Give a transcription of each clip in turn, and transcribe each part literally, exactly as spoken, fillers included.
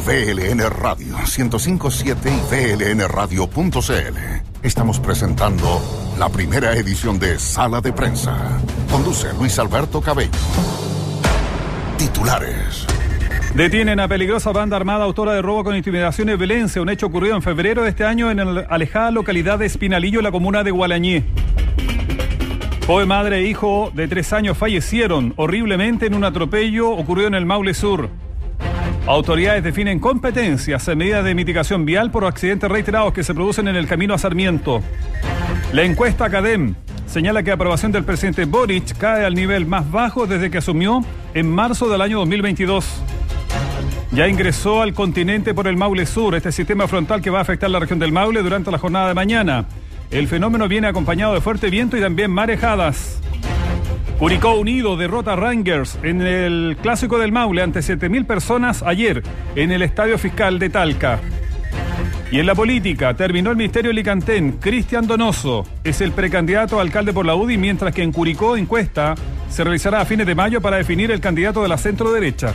V L N Radio ciento cinco punto siete y V L N radio punto c l. Estamos presentando la primera edición de Sala de Prensa. Conduce Luis Alberto Cabello. Titulares. Detienen a peligrosa banda armada autora de robo con intimidación y violencia, un hecho ocurrido en febrero de este año en la alejada localidad de Espinalillo, en la comuna de Gualañé. Joven madre e hijo de tres años fallecieron horriblemente en un atropello ocurrido en el Maule Sur. Autoridades definen competencias en medidas de mitigación vial por accidentes reiterados que se producen en el camino a Sarmiento. La encuesta CADEM señala que la aprobación del presidente Boric cae al nivel más bajo desde que asumió en marzo del año dos mil veintidós. Ya ingresó al continente por el Maule Sur, este sistema frontal que va a afectar la región del Maule durante la jornada de mañana. El fenómeno viene acompañado de fuerte viento y también marejadas. Curicó Unido derrota a Rangers en el Clásico del Maule ante siete mil personas ayer en el Estadio Fiscal de Talca. Y en la política, terminó el ministerio Licantén. Cristian Donoso es el precandidato a alcalde por la U D I, mientras que en Curicó encuesta se realizará a fines de mayo para definir el candidato de la centro derecha.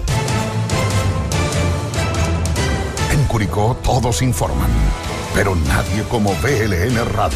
En Curicó todos informan, pero nadie como V L N Radio.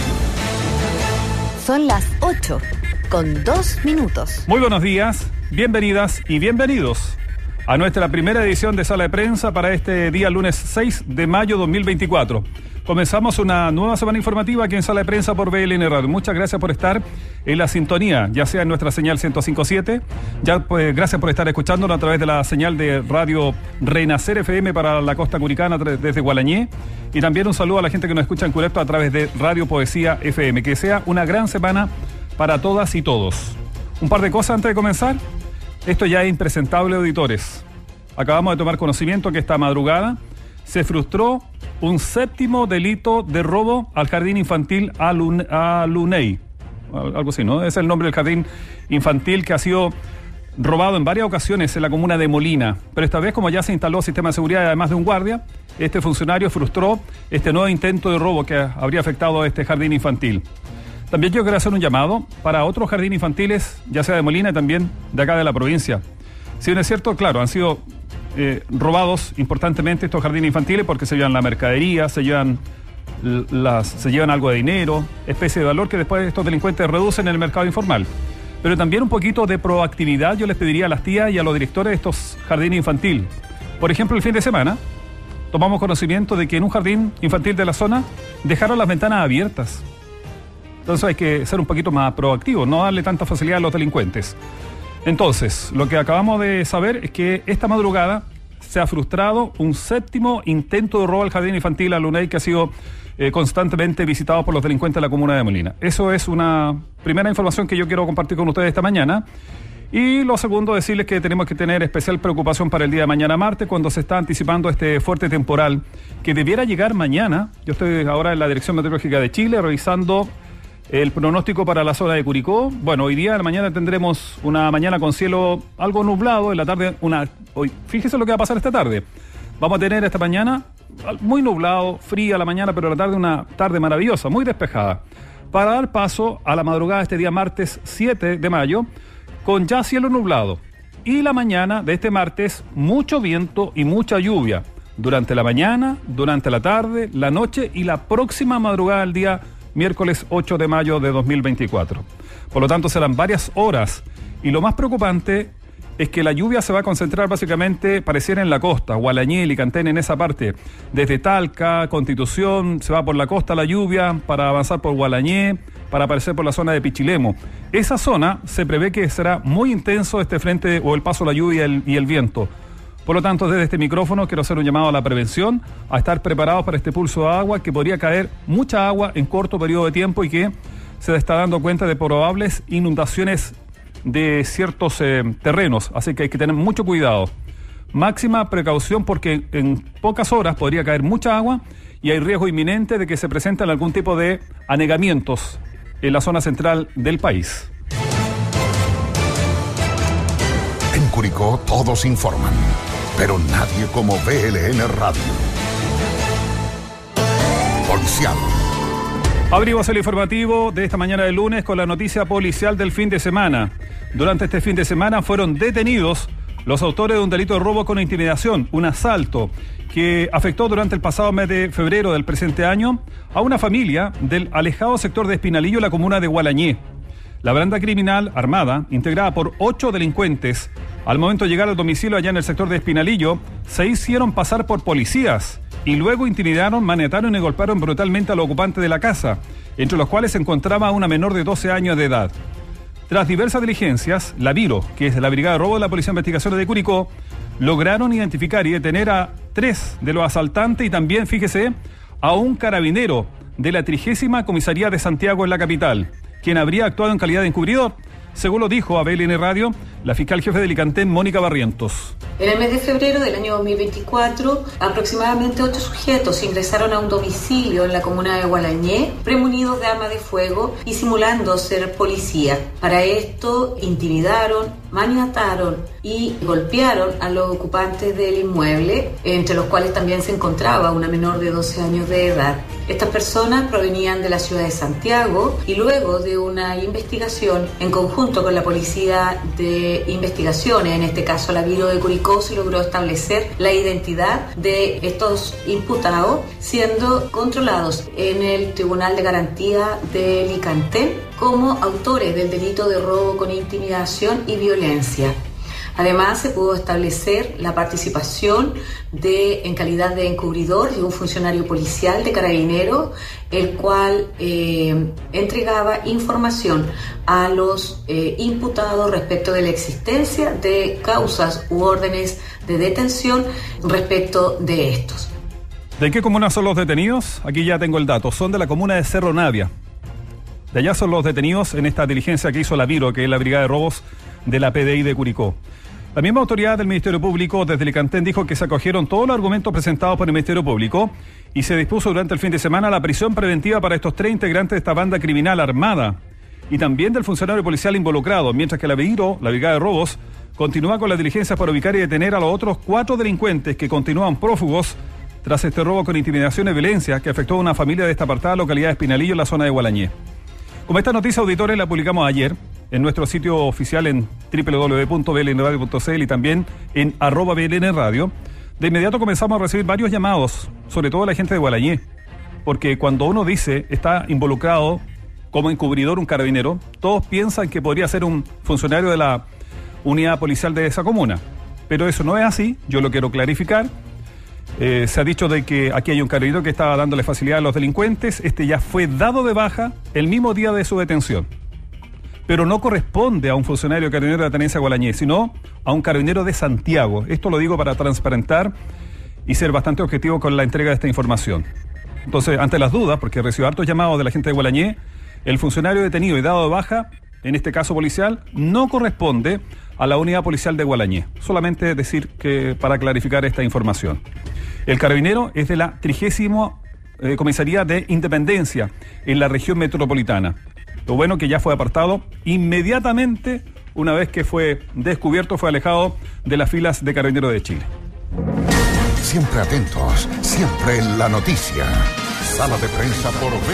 Son las ocho, con dos minutos. Muy buenos días, bienvenidas y bienvenidos a nuestra primera edición de Sala de Prensa para este día lunes seis de mayo de dos mil veinticuatro. Comenzamos una nueva semana informativa aquí en Sala de Prensa por V L N Radio. Muchas gracias por estar en la sintonía, ya sea en nuestra señal ciento cinco punto siete, ya pues gracias por estar escuchándonos a través de la señal de Radio Renacer F M para la costa curicana desde Gualañé, y también un saludo a la gente que nos escucha en Curepto a través de Radio Poesía F M. Que sea una gran semana para todas y todos. Un par de cosas antes de comenzar. Esto ya es impresentable, auditores. Acabamos de tomar conocimiento que esta madrugada se frustró un séptimo delito de robo al jardín infantil Alunei. Algo así, ¿no? Es el nombre del jardín infantil que ha sido robado en varias ocasiones en la comuna de Molina. Pero esta vez, como ya se instaló sistema de seguridad y además de un guardia, este funcionario frustró este nuevo intento de robo que habría afectado a este jardín infantil. También yo quiero hacer un llamado para otros jardines infantiles, ya sea de Molina y también de acá de la provincia. Si bien es cierto, claro, han sido eh, robados importantemente estos jardines infantiles porque se llevan la mercadería, se llevan, las, se llevan algo de dinero, especie de valor que después estos delincuentes reducen en el mercado informal. Pero también un poquito de proactividad yo les pediría a las tías y a los directores de estos jardines infantiles. Por ejemplo, el fin de semana tomamos conocimiento de que en un jardín infantil de la zona dejaron las ventanas abiertas. Entonces hay que ser un poquito más proactivos, no darle tanta facilidad a los delincuentes. Entonces, lo que acabamos de saber es que esta madrugada se ha frustrado un séptimo intento de robo al jardín infantil Alunei, que ha sido eh, constantemente visitado por los delincuentes de la comuna de Molina. Eso es una primera información que yo quiero compartir con ustedes esta mañana. Y lo segundo, decirles que tenemos que tener especial preocupación para el día de mañana martes, cuando se está anticipando este fuerte temporal que debiera llegar mañana. Yo estoy ahora en la Dirección Meteorológica de Chile revisando el pronóstico para la zona de Curicó. Bueno, hoy día, en la mañana, tendremos una mañana con cielo algo nublado. En la tarde, una... Hoy, fíjese lo que va a pasar esta tarde. Vamos a tener esta mañana muy nublado, fría la mañana, pero la tarde una tarde maravillosa, muy despejada. Para dar paso a la madrugada de este día martes siete de mayo, con ya cielo nublado. Y la mañana de este martes, mucho viento y mucha lluvia. Durante la mañana, durante la tarde, la noche y la próxima madrugada del día miércoles ocho de mayo de dos mil veinticuatro. Por lo tanto, serán varias horas. Y lo más preocupante es que la lluvia se va a concentrar básicamente, pareciera en la costa, Gualañé, Licantén, en esa parte. Desde Talca, Constitución, se va por la costa la lluvia para avanzar por Gualañé, para aparecer por la zona de Pichilemu. Esa zona se prevé que será muy intenso este frente o el paso de la lluvia y el, y el viento. Por lo tanto, desde este micrófono quiero hacer un llamado a la prevención, a estar preparados para este pulso de agua, que podría caer mucha agua en corto periodo de tiempo y que se está dando cuenta de probables inundaciones de ciertos eh, terrenos. Así que hay que tener mucho cuidado. Máxima precaución porque en pocas horas podría caer mucha agua y hay riesgo inminente de que se presenten algún tipo de anegamientos en la zona central del país. En Curicó todos informan, pero nadie como V L N Radio. Policial. Abrimos el informativo de esta mañana de lunes con la noticia policial del fin de semana. Durante este fin de semana fueron detenidos los autores de un delito de robo con intimidación, un asalto, que afectó durante el pasado mes de febrero del presente año a una familia del alejado sector de Espinalillo, la comuna de Gualañé. La banda criminal armada, integrada por ocho delincuentes, al momento de llegar al domicilio allá en el sector de Espinalillo, se hicieron pasar por policías y luego intimidaron, maniataron y golpearon brutalmente a los ocupantes de la casa, entre los cuales se encontraba una menor de doce años de edad. Tras diversas diligencias, la Viro, que es la Brigada de Robo de la Policía de Investigaciones de Curicó, lograron identificar y detener a tres de los asaltantes y también, fíjese, a un carabinero de la trigésima Comisaría de Santiago en la capital, quien habría actuado en calidad de encubridor, según lo dijo a B L N Radio la fiscal jefe de Licantén, Mónica Barrientos. En el mes de febrero del año dos mil veinticuatro, aproximadamente ocho sujetos ingresaron a un domicilio en la comuna de Gualañé, premunidos de armas de fuego y simulando ser policía. Para esto, intimidaron, maniataron y golpearon a los ocupantes del inmueble, entre los cuales también se encontraba una menor de doce años de edad. Estas personas provenían de la ciudad de Santiago y luego de una investigación en conjunto con la Policía de Investigaciones, en este caso la Viro de Curicó, se logró establecer la identidad de estos imputados, siendo controlados en el Tribunal de Garantía de Licantén como autores del delito de robo con intimidación y violencia. Además, se pudo establecer la participación de, en calidad de encubridor, de un funcionario policial de Carabineros, el cual eh, entregaba información a los eh, imputados respecto de la existencia de causas u órdenes de detención respecto de estos. ¿De qué comuna son los detenidos? Aquí ya tengo el dato. Son de la comuna de Cerro Navia. De allá son los detenidos en esta diligencia que hizo la Viro, que es la Brigada de Robos de la P D I de Curicó. La misma autoridad del Ministerio Público desde Licantén dijo que se acogieron todos los argumentos presentados por el Ministerio Público y se dispuso durante el fin de semana la prisión preventiva para estos tres integrantes de esta banda criminal armada y también del funcionario policial involucrado, mientras que la Viro, la Brigada de Robos, continúa con las diligencias para ubicar y detener a los otros cuatro delincuentes que continúan prófugos tras este robo con intimidación y violencia que afectó a una familia de esta apartada localidad de Espinalillo en la zona de Gualañé. Como esta noticia, auditores, la publicamos ayer en nuestro sitio oficial en doble u doble u doble u punto b l n radio punto c l y también en arroba B L N Radio, de inmediato comenzamos a recibir varios llamados, sobre todo la gente de Gualañé, porque cuando uno dice está involucrado como encubridor un carabinero, todos piensan que podría ser un funcionario de la unidad policial de esa comuna, pero eso no es así, yo lo quiero clarificar. Eh, se ha dicho de que aquí hay un carabinero que estaba dándole facilidad a los delincuentes, este ya fue dado de baja el mismo día de su detención. Pero no corresponde a un funcionario carabinero de la tenencia de Gualañé, sino a un carabinero de Santiago. Esto lo digo para transparentar y ser bastante objetivo con la entrega de esta información. Entonces, ante las dudas, porque recibo hartos llamados de la gente de Gualañé, el funcionario detenido y dado de baja, en este caso policial, no corresponde a la unidad policial de Gualañé. Solamente decir que para clarificar esta información. El carabinero es de la trigésima eh, Comisaría de Independencia en la región metropolitana. Lo bueno que ya fue apartado inmediatamente una vez que fue descubierto, fue alejado de las filas de Carabineros de Chile. Siempre atentos, siempre en la noticia. Sala de prensa por B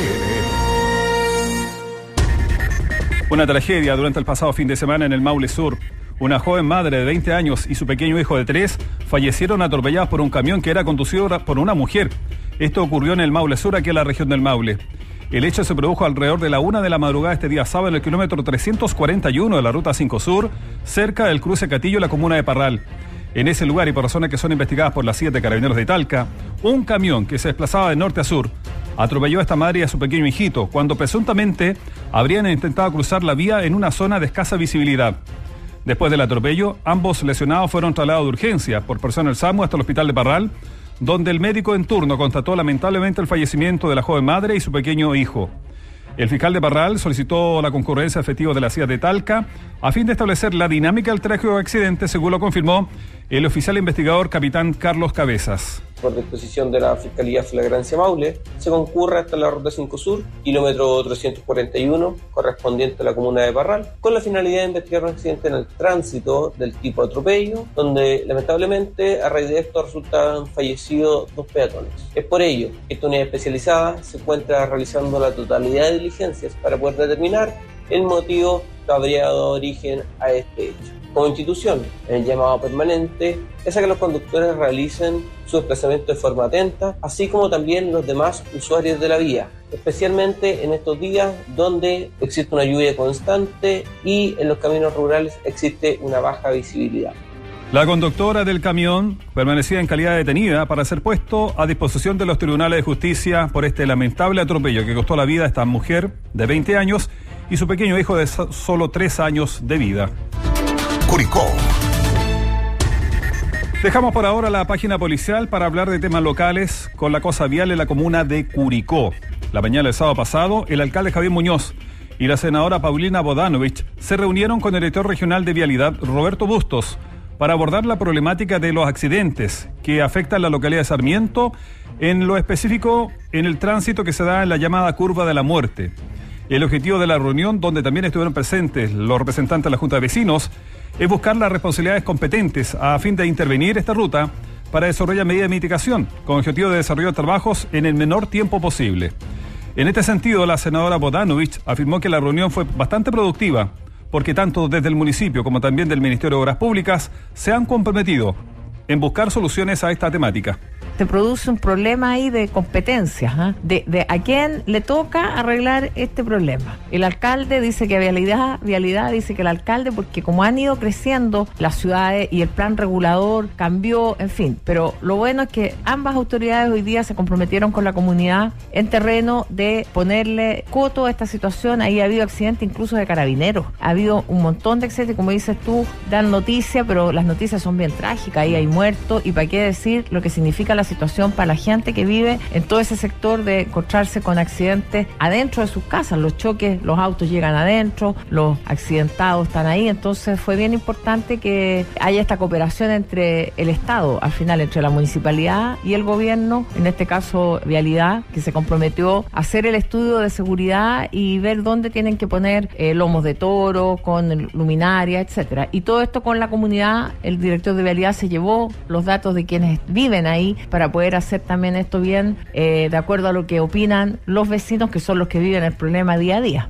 L N. Una tragedia durante el pasado fin de semana en el Maule Sur. Una joven madre de veinte años y su pequeño hijo de tres fallecieron atropellados por un camión que era conducido por una mujer. Esto ocurrió en el Maule Sur, aquí en la región del Maule. El hecho se produjo alrededor de la una de la madrugada este día sábado en el kilómetro trescientos cuarenta y uno de la ruta cinco Sur, cerca del cruce Catillo, la comuna de Parral. En ese lugar, y por razones que son investigadas por las siete Carabineros de Talca, un camión que se desplazaba de norte a sur atropelló a esta madre y a su pequeño hijito, cuando presuntamente habrían intentado cruzar la vía en una zona de escasa visibilidad. Después del atropello, ambos lesionados fueron trasladados de urgencia por personal SAMU hasta el hospital de Parral, donde el médico en turno constató lamentablemente el fallecimiento de la joven madre y su pequeño hijo. El fiscal de Parral solicitó la concurrencia de efectivos de la C I A de Talca a fin de establecer la dinámica del trágico accidente, según lo confirmó el oficial investigador capitán Carlos Cabezas. Por disposición de la Fiscalía Flagrancia Maule, se concurre hasta la ruta cinco Sur, kilómetro trescientos cuarenta y uno, correspondiente a la comuna de Parral, con la finalidad de investigar un accidente en el tránsito del tipo atropello, donde lamentablemente a raíz de esto resultan fallecidos dos peatones. Es por ello que esta unidad especializada se encuentra realizando la totalidad de diligencias para poder determinar el motivo que habría dado origen a este hecho. como institución. El llamado permanente es a que los conductores realicen su desplazamiento de forma atenta, así como también los demás usuarios de la vía, especialmente en estos días donde existe una lluvia constante y en los caminos rurales existe una baja visibilidad. La conductora del camión permanecía en calidad de detenida para ser puesto a disposición de los tribunales de justicia por este lamentable atropello que costó la vida a esta mujer de veinte años y su pequeño hijo de solo tres años de vida. Curicó. Dejamos por ahora la página policial para hablar de temas locales con la cosa vial en la comuna de Curicó. La mañana del sábado pasado, el alcalde Javier Muñoz y la senadora Paulina Bodanovich se reunieron con el director regional de Vialidad, Roberto Bustos, para abordar la problemática de los accidentes que afectan la localidad de Sarmiento, en lo específico en el tránsito que se da en la llamada Curva de la Muerte. El objetivo de la reunión, donde también estuvieron presentes los representantes de la Junta de Vecinos, es buscar las responsabilidades competentes a fin de intervenir esta ruta para desarrollar medidas de mitigación, con objetivo de desarrollar trabajos en el menor tiempo posible. En este sentido, la senadora Bodanovich afirmó que la reunión fue bastante productiva, porque tanto desde el municipio como también del Ministerio de Obras Públicas se han comprometido en buscar soluciones a esta temática. Se produce un problema ahí de competencias, ¿eh? de, de a quién le toca arreglar este problema. El alcalde dice que Vialidad, Vialidad dice que el alcalde, porque como han ido creciendo las ciudades y el plan regulador cambió, en fin. Pero lo bueno es que ambas autoridades hoy día se comprometieron con la comunidad en terreno de ponerle coto a esta situación. Ahí ha habido accidentes incluso de carabineros. Ha habido un montón de accidentes, como dices tú, dan noticia, pero las noticias son bien trágicas. Ahí hay muertos y para qué decir lo que significa la situación para la gente que vive en todo ese sector de encontrarse con accidentes adentro de sus casas. Los choques, los autos llegan adentro, los accidentados están ahí. Entonces fue bien importante que haya esta cooperación entre el Estado, al final entre la municipalidad y el gobierno, en este caso Vialidad, que se comprometió a hacer el estudio de seguridad y ver dónde tienen que poner eh, lomos de toro, con luminaria, etcétera. Y todo esto con la comunidad. El director de Vialidad se llevó los datos de quienes viven ahí para poder hacer también esto bien, eh, de acuerdo a lo que opinan los vecinos, que son los que viven el problema día a día.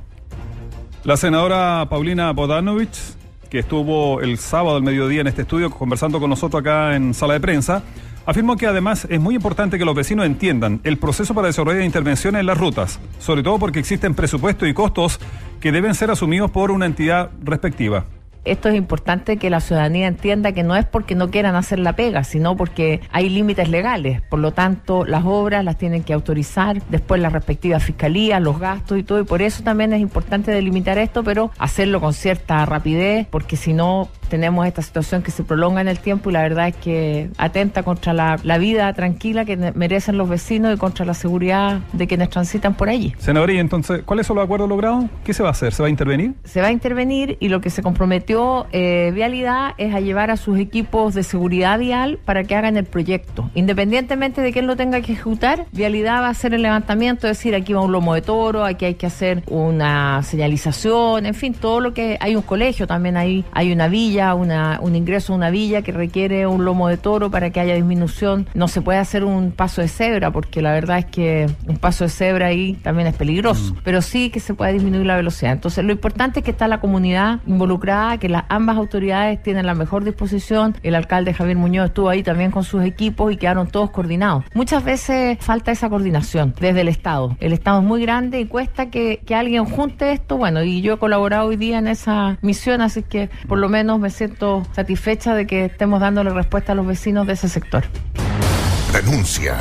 La senadora Paulina Bodanovich, que estuvo el sábado al mediodía en este estudio conversando con nosotros acá en sala de prensa, afirmó que además es muy importante que los vecinos entiendan el proceso para desarrollar intervenciones en las rutas, sobre todo porque existen presupuestos y costos que deben ser asumidos por una entidad respectiva. Esto es importante que la ciudadanía entienda que no es porque no quieran hacer la pega, sino porque hay límites legales. Por lo tanto, las obras las tienen que autorizar, después las respectivas fiscalías, los gastos y todo. Y por eso también es importante delimitar esto, pero hacerlo con cierta rapidez, porque si no tenemos esta situación que se prolonga en el tiempo y la verdad es que atenta contra la, la vida tranquila que merecen los vecinos y contra la seguridad de quienes transitan por allí. Senadora, y entonces, ¿cuáles son los acuerdos logrados? ¿Qué se va a hacer? ¿Se va a intervenir? Se va a intervenir y lo que se comprometió eh, Vialidad es a llevar a sus equipos de seguridad vial para que hagan el proyecto. Independientemente de quién lo tenga que ejecutar, Vialidad va a hacer el levantamiento, es decir, aquí va un lomo de toro, aquí hay que hacer una señalización, en fin, todo lo que... Hay un colegio también, ahí hay una villa, Una, un ingreso a una villa que requiere un lomo de toro para que haya disminución. No se puede hacer un paso de cebra porque la verdad es que un paso de cebra ahí también es peligroso, mm. pero sí que se puede disminuir la velocidad. Entonces lo importante es que está la comunidad involucrada, que las ambas autoridades tienen la mejor disposición. El alcalde Javier Muñoz estuvo ahí también con sus equipos y quedaron todos coordinados. Muchas veces falta esa coordinación desde el Estado. El Estado es muy grande y cuesta que, que alguien junte esto. Bueno, y yo he colaborado hoy día en esa misión, así que por lo menos me siento satisfecha de que estemos dándole respuesta a los vecinos de ese sector. Denuncia.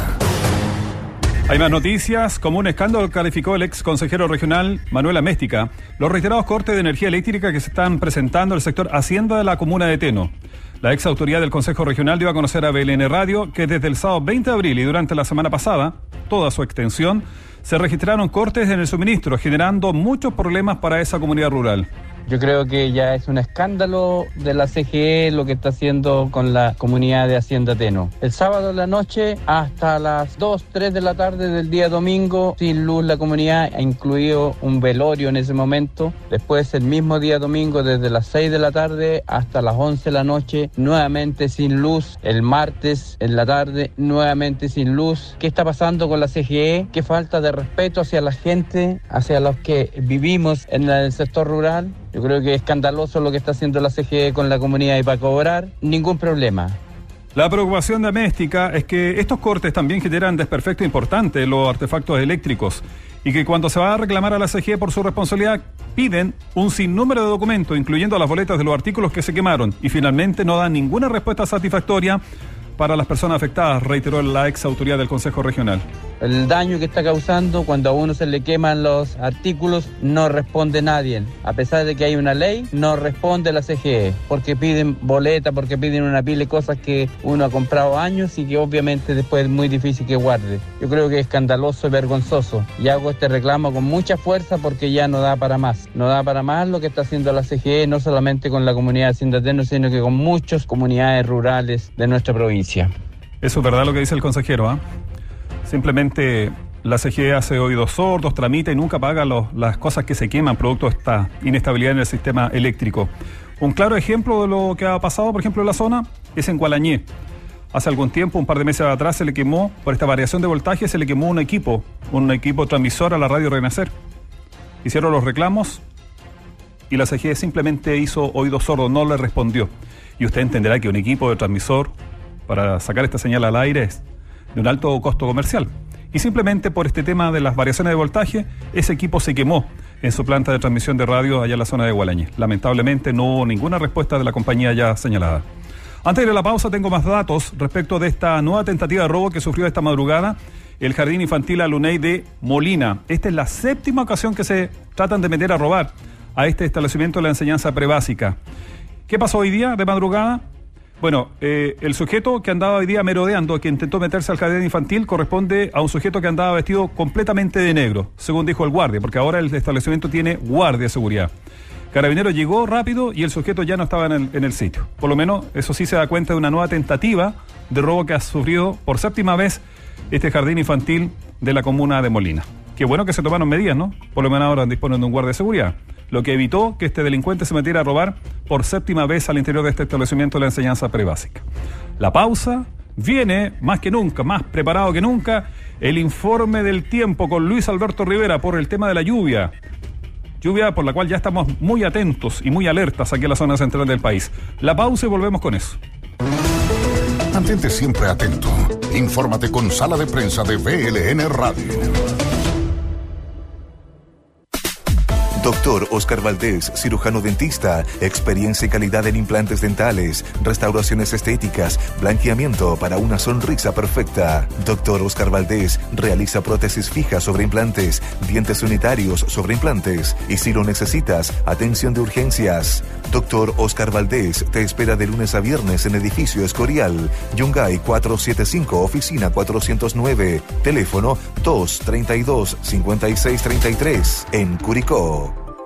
Hay más noticias. Como un escándalo calificó el ex consejero regional Manuel Améstica los reiterados cortes de energía eléctrica que se están presentando en el sector Hacienda de la comuna de Teno. La ex autoridad del Consejo Regional dio a conocer a B L N Radio que desde el sábado veinte de abril y durante la semana pasada, toda su extensión, se registraron cortes en el suministro, generando muchos problemas para esa comunidad rural. Yo creo que ya es un escándalo de la C G E lo que está haciendo con la comunidad de Hacienda Teno. El sábado en la noche hasta las dos, tres de la tarde del día domingo, sin luz la comunidad, ha incluido un velorio en ese momento. Después el mismo día domingo, desde las seis de la tarde hasta las once de la noche, nuevamente sin luz. El martes en la tarde, nuevamente sin luz. ¿Qué está pasando con la C G E? ¿Qué falta de respeto hacia la gente, hacia los que vivimos en el sector rural? Yo creo que es escandaloso lo que está haciendo la C G E con la comunidad y para cobrar, ningún problema. La preocupación doméstica es que estos cortes también generan desperfecto importante en los artefactos eléctricos y que cuando se va a reclamar a la C G E por su responsabilidad piden un sinnúmero de documentos, incluyendo las boletas de los artículos que se quemaron, y finalmente no dan ninguna respuesta satisfactoria para las personas afectadas, reiteró la ex autoridad del Consejo Regional. El daño que está causando cuando a uno se le queman los artículos no responde nadie. A pesar de que hay una ley, no responde la C G E, porque piden boleta, porque piden una pila de cosas que uno ha comprado años y que obviamente después es muy difícil que guarde. Yo creo que es escandaloso y vergonzoso. Y hago este reclamo con mucha fuerza porque ya no da para más. No da para más lo que está haciendo la C G E, no solamente con la comunidad de Hacienda Teno, sino que con muchas comunidades rurales de nuestra provincia. Eso es verdad lo que dice el consejero, ¿ah? ¿eh? Simplemente la C G E hace oídos sordos, tramita y nunca paga los, las cosas que se queman producto de esta inestabilidad en el sistema eléctrico. Un claro ejemplo de lo que ha pasado, por ejemplo, en la zona, es en Gualañé. Hace algún tiempo, un par de meses atrás, se le quemó, por esta variación de voltaje, se le quemó un equipo, un equipo transmisor a la radio Renacer. Hicieron los reclamos y la C G E simplemente hizo oídos sordos, no le respondió. Y usted entenderá que un equipo de transmisor para sacar esta señal al aire es de un alto costo comercial. Y simplemente por este tema de las variaciones de voltaje, ese equipo se quemó en su planta de transmisión de radio allá en la zona de Gualañé. Lamentablemente no hubo ninguna respuesta de la compañía ya señalada. Antes de la pausa tengo más datos respecto de esta nueva tentativa de robo que sufrió esta madrugada el Jardín Infantil Alunei de Molina. Esta es la séptima ocasión que se tratan de meter a robar a este establecimiento de la enseñanza prebásica. ¿Qué pasó hoy día de madrugada? Bueno, eh, el sujeto que andaba hoy día merodeando, que intentó meterse al jardín infantil, corresponde a un sujeto que andaba vestido completamente de negro, según dijo el guardia, porque ahora el establecimiento tiene guardia de seguridad. Carabinero llegó rápido y el sujeto ya no estaba en el, en el sitio. Por lo menos, eso sí se da cuenta de una nueva tentativa de robo que ha sufrido por séptima vez este jardín infantil de la comuna de Molina. Qué bueno que se tomaron medidas, ¿no? Por lo menos ahora disponen de un guardia de seguridad, lo que evitó que este delincuente se metiera a robar por séptima vez al interior de este establecimiento de la enseñanza prebásica. La pausa, viene más que nunca, más preparado que nunca, el informe del tiempo con Luis Alberto Rivera por el tema de la lluvia. Lluvia por la cual ya estamos muy atentos y muy alertas aquí en la zona central del país. La pausa y volvemos con eso. Mantente siempre atento. Infórmate con Sala de Prensa de V L N Radio. Doctor Oscar Valdés, cirujano dentista, experiencia y calidad en implantes dentales, restauraciones estéticas, blanqueamiento para una sonrisa perfecta. Doctor Oscar Valdés realiza prótesis fijas sobre implantes, dientes unitarios sobre implantes y si lo necesitas, atención de urgencias. Doctor Oscar Valdés te espera de lunes a viernes en Edificio Escorial, Yungay cuatrocientos setenta y cinco, oficina cuatrocientos nueve, teléfono dos treinta y dos, cincuenta y seis treinta y tres, en Curicó.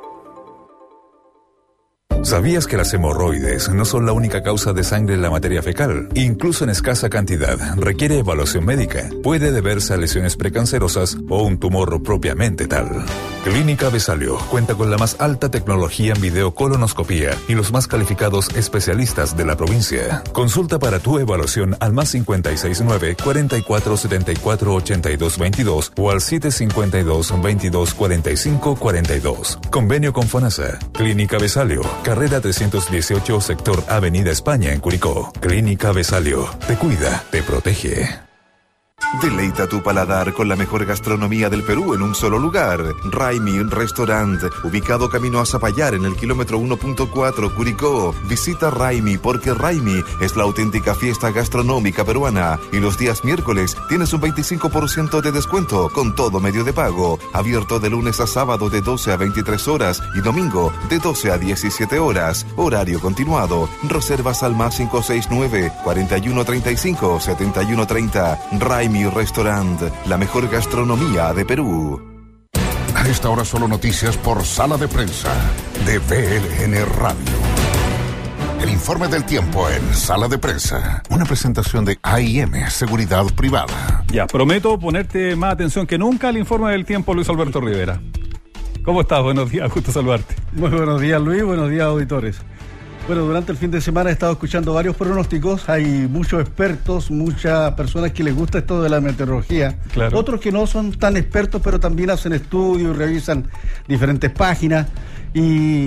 ¿Sabías que las hemorroides no son la única causa de sangre en la materia fecal? Incluso en escasa cantidad, requiere evaluación médica. Puede deberse a lesiones precancerosas o un tumor propiamente tal. Clínica Besalio cuenta con la más alta tecnología en videocolonoscopía y los más calificados especialistas de la provincia. Consulta para tu evaluación al más cincuenta y seis nueve, cuarenta y cuatro setenta y cuatro ochenta y dos veintidós o al siete cincuenta y dos, veintidós cuarenta y cinco cuarenta y dos. Convenio con FONASA. Clínica Besalio, carrera trescientos dieciocho, sector Avenida España en Curicó. Clínica Besalio. Te cuida, te protege. Deleita tu paladar con la mejor gastronomía del Perú en un solo lugar. Raimi Restaurant, ubicado camino a Zapallar en el kilómetro uno punto cuatro, Curicó. Visita Raimi porque Raimi es la auténtica fiesta gastronómica peruana y los días miércoles tienes un veinticinco por ciento de descuento con todo medio de pago. Abierto de lunes a sábado de doce a veintitrés horas y domingo de doce a diecisiete horas. Horario continuado. Reservas al más cinco seis nueve, cuarenta y uno treinta y cinco, setenta y uno treinta. Raimi Restaurant, la mejor gastronomía de Perú. A esta hora solo noticias por Sala de Prensa de V L N Radio. El informe del tiempo en Sala de Prensa. Una presentación de A I M, Seguridad Privada. Ya, prometo ponerte más atención que nunca al informe del tiempo, Luis Alberto Rivera. ¿Cómo estás? Buenos días, gusto saludarte. Muy buenos días, Luis, buenos días, auditores. Bueno, durante el fin de semana he estado escuchando varios pronósticos. Hay muchos expertos, muchas personas que les gusta esto de la meteorología. Claro. Otros que no son tan expertos, pero también hacen estudios y revisan diferentes páginas. Y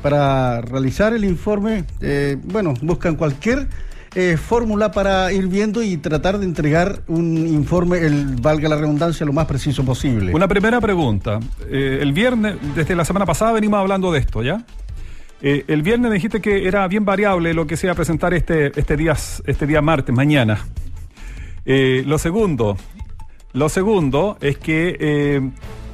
para realizar el informe, eh, bueno, buscan cualquier eh, fórmula para ir viendo y tratar de entregar un informe, el, valga la redundancia, lo más preciso posible. Una primera pregunta. Eh, el viernes, desde la semana pasada venimos hablando de esto, ¿ya? Eh, el viernes me dijiste que era bien variable lo que se iba a presentar este, este, día, este día martes, mañana. Eh, lo segundo, lo segundo es que eh,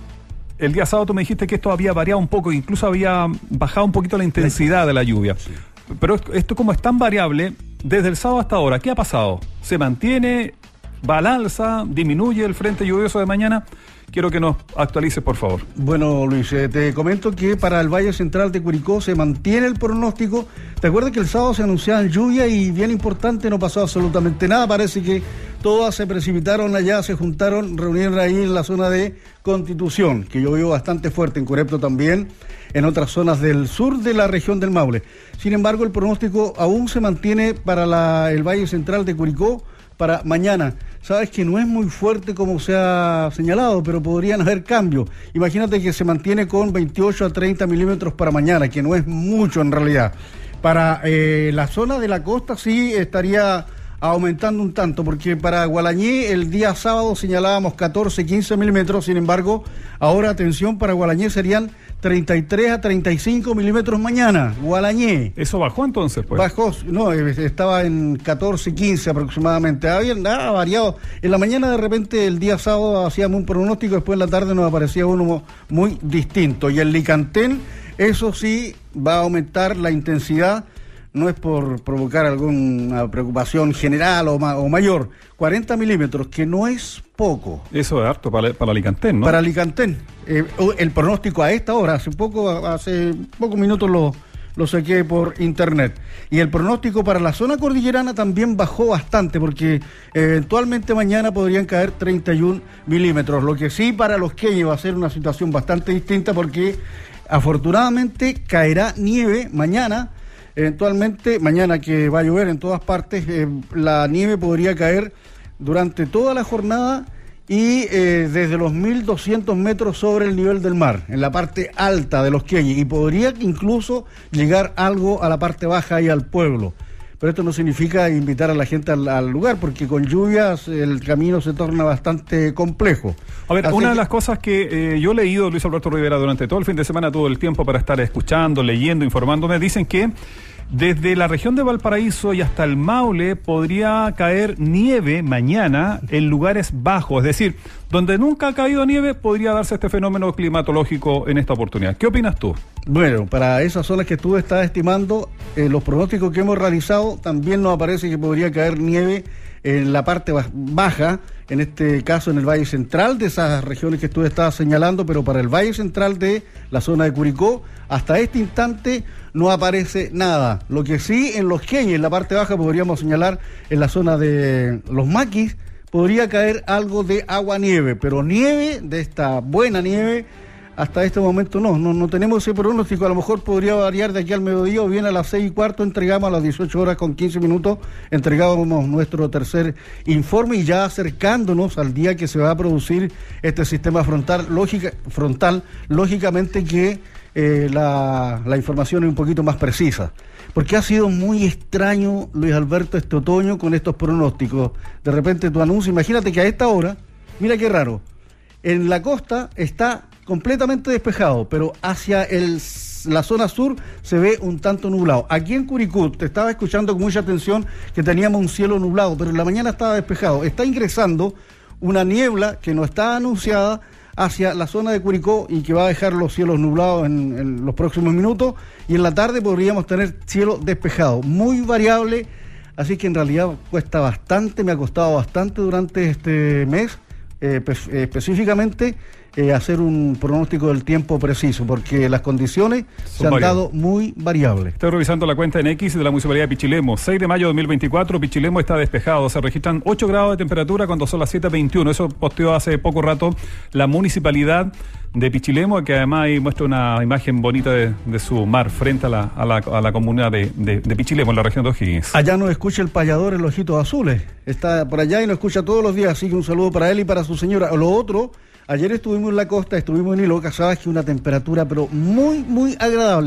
el día sábado tú me dijiste que esto había variado un poco, incluso había bajado un poquito la intensidad de la lluvia. Sí. Pero esto, como es tan variable, desde el sábado hasta ahora, ¿qué ha pasado? ¿Se mantiene, va al alza, disminuye el frente lluvioso de mañana? Quiero que nos actualices, por favor. Bueno, Luis, eh, te comento que para el Valle Central de Curicó se mantiene el pronóstico. ¿Te acuerdas que el sábado se anunciaban lluvia y bien importante, no pasó absolutamente nada? Parece que todas se precipitaron allá, se juntaron, reunieron ahí en la zona de Constitución, que llovió bastante fuerte, en Curepto también, en otras zonas del sur de la región del Maule. Sin embargo, el pronóstico aún se mantiene para la, el Valle Central de Curicó para mañana. Sabes que no es muy fuerte como se ha señalado, pero podrían haber cambios. Imagínate que se mantiene con veintiocho a treinta milímetros para mañana, que no es mucho en realidad. Para eh, la zona de la costa sí estaría aumentando un tanto, porque para Gualañé el día sábado señalábamos catorce, quince milímetros, sin embargo, ahora atención, para Gualañé serían treinta y tres a treinta y cinco milímetros mañana, Gualañé. ¿Eso bajó entonces, pues? Bajó, no, estaba en catorce, quince aproximadamente, había nada variado. En la mañana de repente el día sábado hacíamos un pronóstico, después en la tarde nos aparecía uno muy distinto, y el Licantén, eso sí, va a aumentar la intensidad. No es por provocar alguna preocupación general o, ma- o mayor, cuarenta milímetros, que no es poco. Eso es harto para, para Alicantén, ¿no? Para Alicantén. Eh, el pronóstico a esta hora, hace poco, hace pocos minutos lo, lo saqué por internet. Y el pronóstico para la zona cordillerana también bajó bastante, porque eventualmente mañana podrían caer treinta y un milímetros. Lo que sí para los queños va a ser una situación bastante distinta, porque afortunadamente caerá nieve mañana. Eventualmente, mañana que va a llover en todas partes, eh, la nieve podría caer durante toda la jornada y eh, desde los mil doscientos metros sobre el nivel del mar, en la parte alta de los queñes, y podría incluso llegar algo a la parte baja y al pueblo. Pero esto no significa invitar a la gente al, al lugar, porque con lluvias el camino se torna bastante complejo. A ver, Así una que... de las cosas que eh, yo he leído, Luis Alberto Rivera, durante todo el fin de semana, todo el tiempo para estar escuchando, leyendo, informándome, dicen que desde la región de Valparaíso y hasta el Maule podría caer nieve mañana en lugares bajos, es decir, donde nunca ha caído nieve podría darse este fenómeno climatológico en esta oportunidad. ¿Qué opinas tú? Bueno, para esas zonas que tú estás estimando, eh, los pronósticos que hemos realizado, también nos aparece que podría caer nieve en la parte baja, en este caso en el Valle Central de esas regiones que tú estabas señalando, pero para el Valle Central de la zona de Curicó, hasta este instante no aparece nada. Lo que sí, en los queñes, en la parte baja, podríamos señalar en la zona de los maquis, podría caer algo de agua-nieve, pero nieve, de esta buena nieve, hasta este momento no, no, no tenemos ese pronóstico. A lo mejor podría variar de aquí al mediodía, o bien a las seis y cuarto entregamos, a las dieciocho horas con quince minutos, entregábamos nuestro tercer informe, y ya acercándonos al día que se va a producir este sistema frontal, lógica, frontal lógicamente que eh, la, la información es un poquito más precisa. Porque ha sido muy extraño, Luis Alberto, este otoño con estos pronósticos. De repente tu anuncio, imagínate que a esta hora, mira qué raro, en la costa está completamente despejado, pero hacia el, la zona sur se ve un tanto nublado. Aquí en Curicó, te estaba escuchando con mucha atención que teníamos un cielo nublado, pero en la mañana estaba despejado. Está ingresando una niebla que no está anunciada hacia la zona de Curicó y que va a dejar los cielos nublados en, en los próximos minutos, y en la tarde podríamos tener cielo despejado, muy variable, así que en realidad cuesta bastante, me ha costado bastante durante este mes, eh, pues, eh, específicamente eh, hacer un pronóstico del tiempo preciso, porque las condiciones Son se han variables. dado muy variables. Estoy revisando la cuenta en X de la Municipalidad de Pichilemo. seis de mayo de dos mil veinticuatro, Pichilemo está despejado. Se registran ocho grados de temperatura cuando son las siete veintiuno. Eso posteó hace poco rato la Municipalidad de Pichilemo, que además ahí muestra una imagen bonita de, de su mar frente a la, a la, a la comuna de, de, de Pichilemo, en la región de O'Higgins. Allá nos escucha el payador en los Ojitos Azules. Está por allá y nos escucha todos los días, así que un saludo para él y para su señora. Lo otro, ayer estuvimos en la costa, estuvimos en Iloca, sabes que una temperatura pero muy, muy agradable.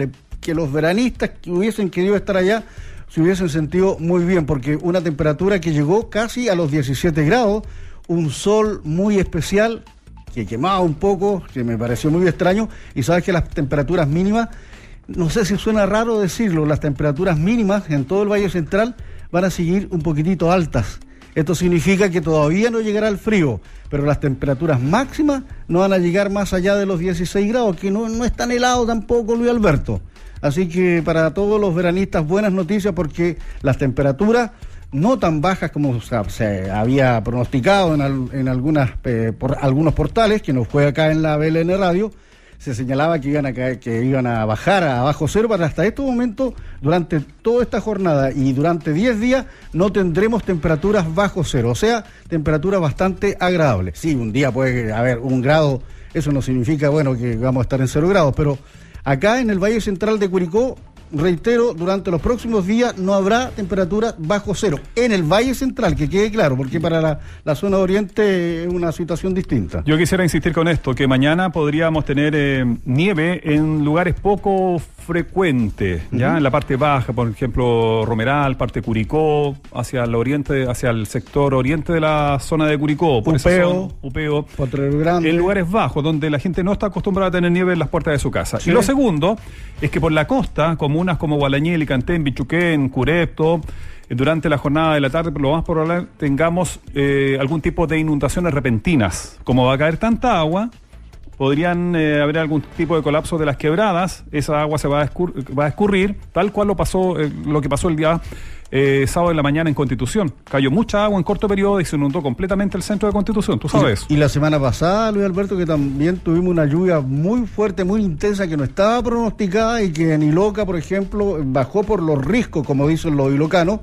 que los veranistas que hubiesen querido estar allá se hubiesen sentido muy bien, porque una temperatura que llegó casi a los diecisiete grados, un sol muy especial, que quemaba un poco, que me pareció muy extraño, y sabes que las temperaturas mínimas, no sé si suena raro decirlo, las temperaturas mínimas en todo el Valle Central van a seguir un poquitito altas. Esto significa que todavía no llegará el frío, pero las temperaturas máximas no van a llegar más allá de los dieciséis grados, que no, no es tan helado tampoco, Luis Alberto. Así que para todos los veranistas, buenas noticias, porque las temperaturas no tan bajas como o sea, se había pronosticado en, al, en algunas eh, por algunos portales, que nos fue acá en la B L N Radio, se señalaba que iban a caer, que iban a bajar a bajo cero, para hasta estos momentos, durante toda esta jornada y durante diez días, no tendremos temperaturas bajo cero, o sea, temperaturas bastante agradables. Sí, un día puede haber un grado, eso no significa, bueno, que vamos a estar en cero grados, pero acá en el Valle Central de Curicó, reitero, durante los próximos días no habrá temperatura bajo cero. En el Valle Central, que quede claro, porque para la, la zona oriente es una situación distinta. Yo quisiera insistir con esto, que mañana podríamos tener eh, nieve en lugares poco frecuentes, ¿ya? Uh-huh. En la parte baja, por ejemplo, Romeral, parte Curicó, hacia el oriente, hacia el sector oriente de la zona de Curicó. Por Upeo, zona, Upeo, Potrero Grande. En lugares bajos, donde la gente no está acostumbrada a tener nieve en las puertas de su casa. Sí. Y lo segundo es que por la costa, comunas como Gualañé, Licantén, Bichuquén, Curepto, durante la jornada de la tarde, lo más probable tengamos eh, algún tipo de inundaciones repentinas. Como va a caer tanta agua, podrían eh, haber algún tipo de colapso de las quebradas. Esa agua se va a, escur- va a escurrir, tal cual lo pasó eh, lo que pasó el día eh, sábado en la mañana en Constitución. Cayó mucha agua en corto periodo y se inundó completamente el centro de Constitución, tú sabes. Y, y la semana pasada, Luis Alberto, que también tuvimos una lluvia muy fuerte, muy intensa, que no estaba pronosticada, y que en Iloca, por ejemplo, bajó por los riscos, como dicen los ilocanos,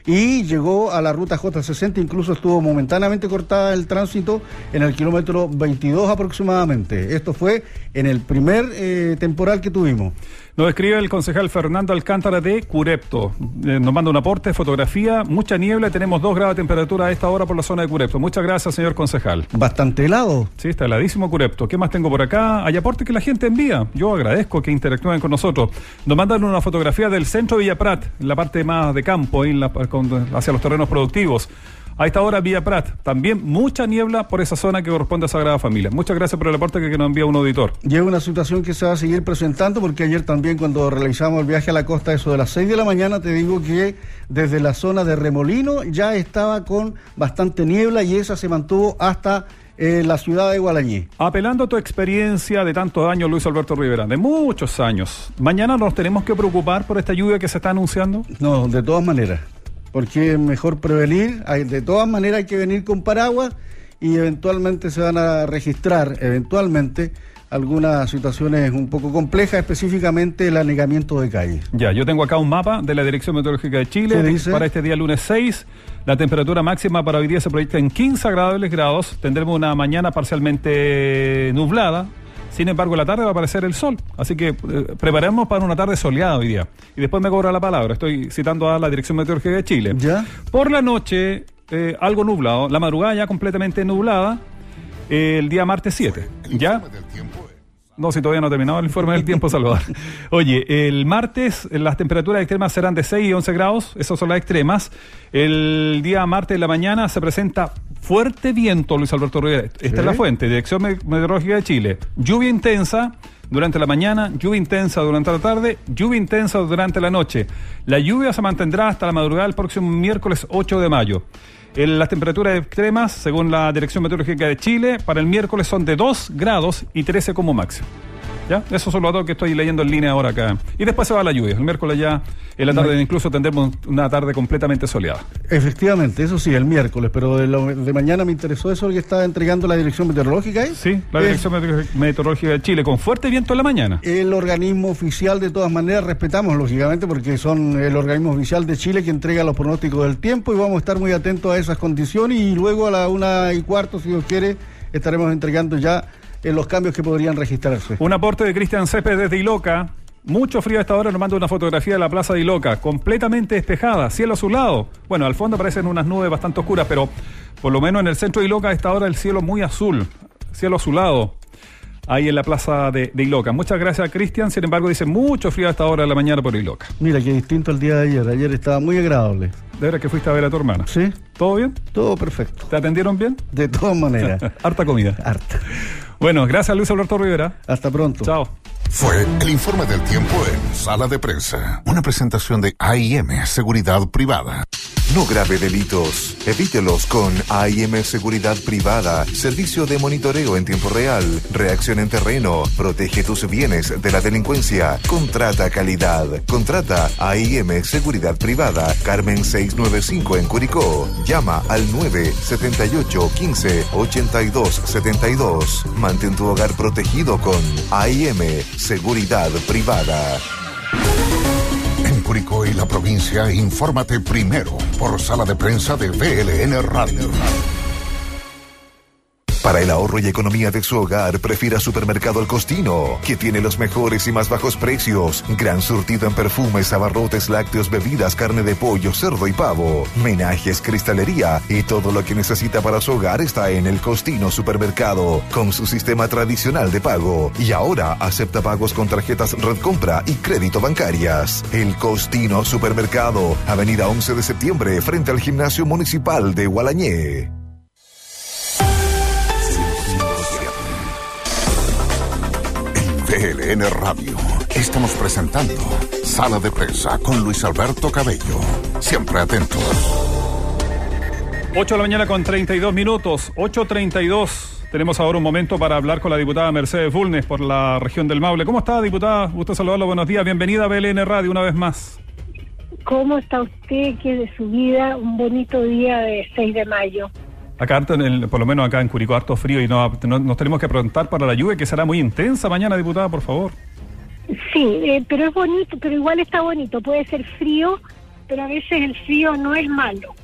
y llegó a la ruta J sesenta, incluso estuvo momentáneamente cortada el tránsito en el kilómetro veintidós aproximadamente. Esto fue en el primer eh, temporal que tuvimos. Nos escribe el concejal Fernando Alcántara de Curepto. Eh, nos manda un aporte, fotografía, mucha niebla, tenemos dos grados de temperatura a esta hora por la zona de Curepto. Muchas gracias, señor concejal. Bastante helado. Sí, está heladísimo Curepto. ¿Qué más tengo por acá? Hay aporte que la gente envía. Yo agradezco que interactúen con nosotros. Nos mandan una fotografía del centro de Villa Prat, en la parte más de campo, en la, con, hacia los terrenos productivos. A esta hora, Villa Prat, también mucha niebla por esa zona que corresponde a Sagrada Familia. Muchas gracias por el aporte que, que nos envía un auditor. Y es una situación que se va a seguir presentando, porque ayer también, cuando realizamos el viaje a la costa, eso de las seis de la mañana, te digo que desde la zona de Remolino ya estaba con bastante niebla, y esa se mantuvo hasta eh, la ciudad de Gualañé. Apelando a tu experiencia de tantos años, Luis Alberto Rivera, de muchos años, ¿mañana nos tenemos que preocupar por esta lluvia que se está anunciando? No, de todas maneras. Porque es mejor prevenir, hay, de todas maneras hay que venir con paraguas, y eventualmente se van a registrar, eventualmente, algunas situaciones un poco complejas, específicamente el anegamiento de calles. Ya, yo tengo acá un mapa de la Dirección Meteorológica de Chile dice? para este día lunes seis. La temperatura máxima para hoy día se proyecta en quince agradables grados. Tendremos una mañana parcialmente nublada. Sin embargo, en la tarde va a aparecer el sol, así que eh, preparemos para una tarde soleada hoy día. Y después me cobra la palabra, estoy citando a la Dirección Meteorológica de Chile. ¿Ya? Por la noche, eh, algo nublado, la madrugada ya completamente nublada, eh, el día martes siete. ¿Ya? No, si todavía no ha terminado el informe del tiempo, Salvador. Oye, el martes las temperaturas extremas serán de seis y once grados, esas son las extremas. El día martes de la mañana se presenta fuerte viento, Luis Alberto Rivera. Esta ¿Sí? es la fuente, Dirección Meteorológica de Chile. Lluvia intensa durante la mañana, lluvia intensa durante la tarde, lluvia intensa durante la noche. La lluvia se mantendrá hasta la madrugada del próximo miércoles ocho de mayo. El, las temperaturas extremas, según la Dirección Meteorológica de Chile, para el miércoles son de dos grados y trece como máximo. ¿Ya? Esos son los datos que estoy leyendo en línea ahora acá. Y después se va la lluvia. El miércoles ya, en la tarde, no. incluso tendremos una tarde completamente soleada. Efectivamente, eso sí, el miércoles. Pero de, lo, de mañana me interesó eso que está entregando la Dirección Meteorológica. ¿eh? Sí, la Dirección eh, Meteorológica de Chile, con fuerte viento en la mañana. El organismo oficial, de todas maneras, respetamos, lógicamente, porque son el organismo oficial de Chile que entrega los pronósticos del tiempo, y vamos a estar muy atentos a esas condiciones. Y luego a la una y cuarto, si Dios quiere, estaremos entregando ya en los cambios que podrían registrarse. Un aporte de Cristian Céspedes desde Iloca. Mucho frío a esta hora, nos manda una fotografía de la plaza de Iloca, completamente despejada, cielo azulado. Bueno, al fondo aparecen unas nubes bastante oscuras, pero por lo menos en el centro de Iloca a esta hora el cielo muy azul, cielo azulado. ahí en la plaza de, de Iloca. Muchas gracias, Cristian. Sin embargo, dice mucho frío a esta hora de la mañana por Iloca. Mira, qué distinto al día de ayer. Ayer estaba muy agradable. ¿De verdad que fuiste a ver a tu hermana? Sí. ¿Todo bien? Todo perfecto. ¿Te atendieron bien? De todas maneras. Harta comida. Harta. Bueno, gracias, Luis Alberto Rivera. Hasta pronto. Chao. Fue el informe del tiempo en Sala de Prensa. Una presentación de A I M Seguridad Privada. No grave delitos. Evítelos con A I M Seguridad Privada. Servicio de monitoreo en tiempo real. Reacción en terreno. Protege tus bienes de la delincuencia. Contrata calidad. Contrata A I M Seguridad Privada. Carmen seiscientos noventa y cinco en Curicó. Llama al nueve setenta y ocho quince ochenta y dos setenta y dos. Mantén tu hogar protegido con A I M Seguridad Privada. En Curicó y la provincia, infórmate primero por Sala de Prensa de V L N Radio. Para el ahorro y economía de su hogar, prefiera Supermercado El Costino, que tiene los mejores y más bajos precios. Gran surtido en perfumes, abarrotes, lácteos, bebidas, carne de pollo, cerdo y pavo, menajes, cristalería y todo lo que necesita para su hogar está en El Costino Supermercado, con su sistema tradicional de pago. Y ahora acepta pagos con tarjetas Red Compra y crédito bancarias. El Costino Supermercado, Avenida once de septiembre, frente al Gimnasio Municipal de Gualañé. V L N Radio. Estamos presentando Sala de Prensa con Luis Alberto Cabello. Siempre atentos. ocho de la mañana con treinta y dos minutos. ocho treinta y dos. Tenemos ahora un momento para hablar con la diputada Mercedes Bulnes por la región del Maule. ¿Cómo está, diputada? Gusto saludarla. Buenos días. Bienvenida a V L N Radio una vez más. ¿Cómo está usted? ¿Qué de su vida? Un bonito día de seis de mayo. Acá, harto en el, por lo menos acá en Curicó, harto frío y no, no, nos tenemos que preguntar para la lluvia, que será muy intensa mañana, diputada, por favor. Sí, eh, pero es bonito, pero igual está bonito. Puede ser frío, pero a veces el frío no es malo.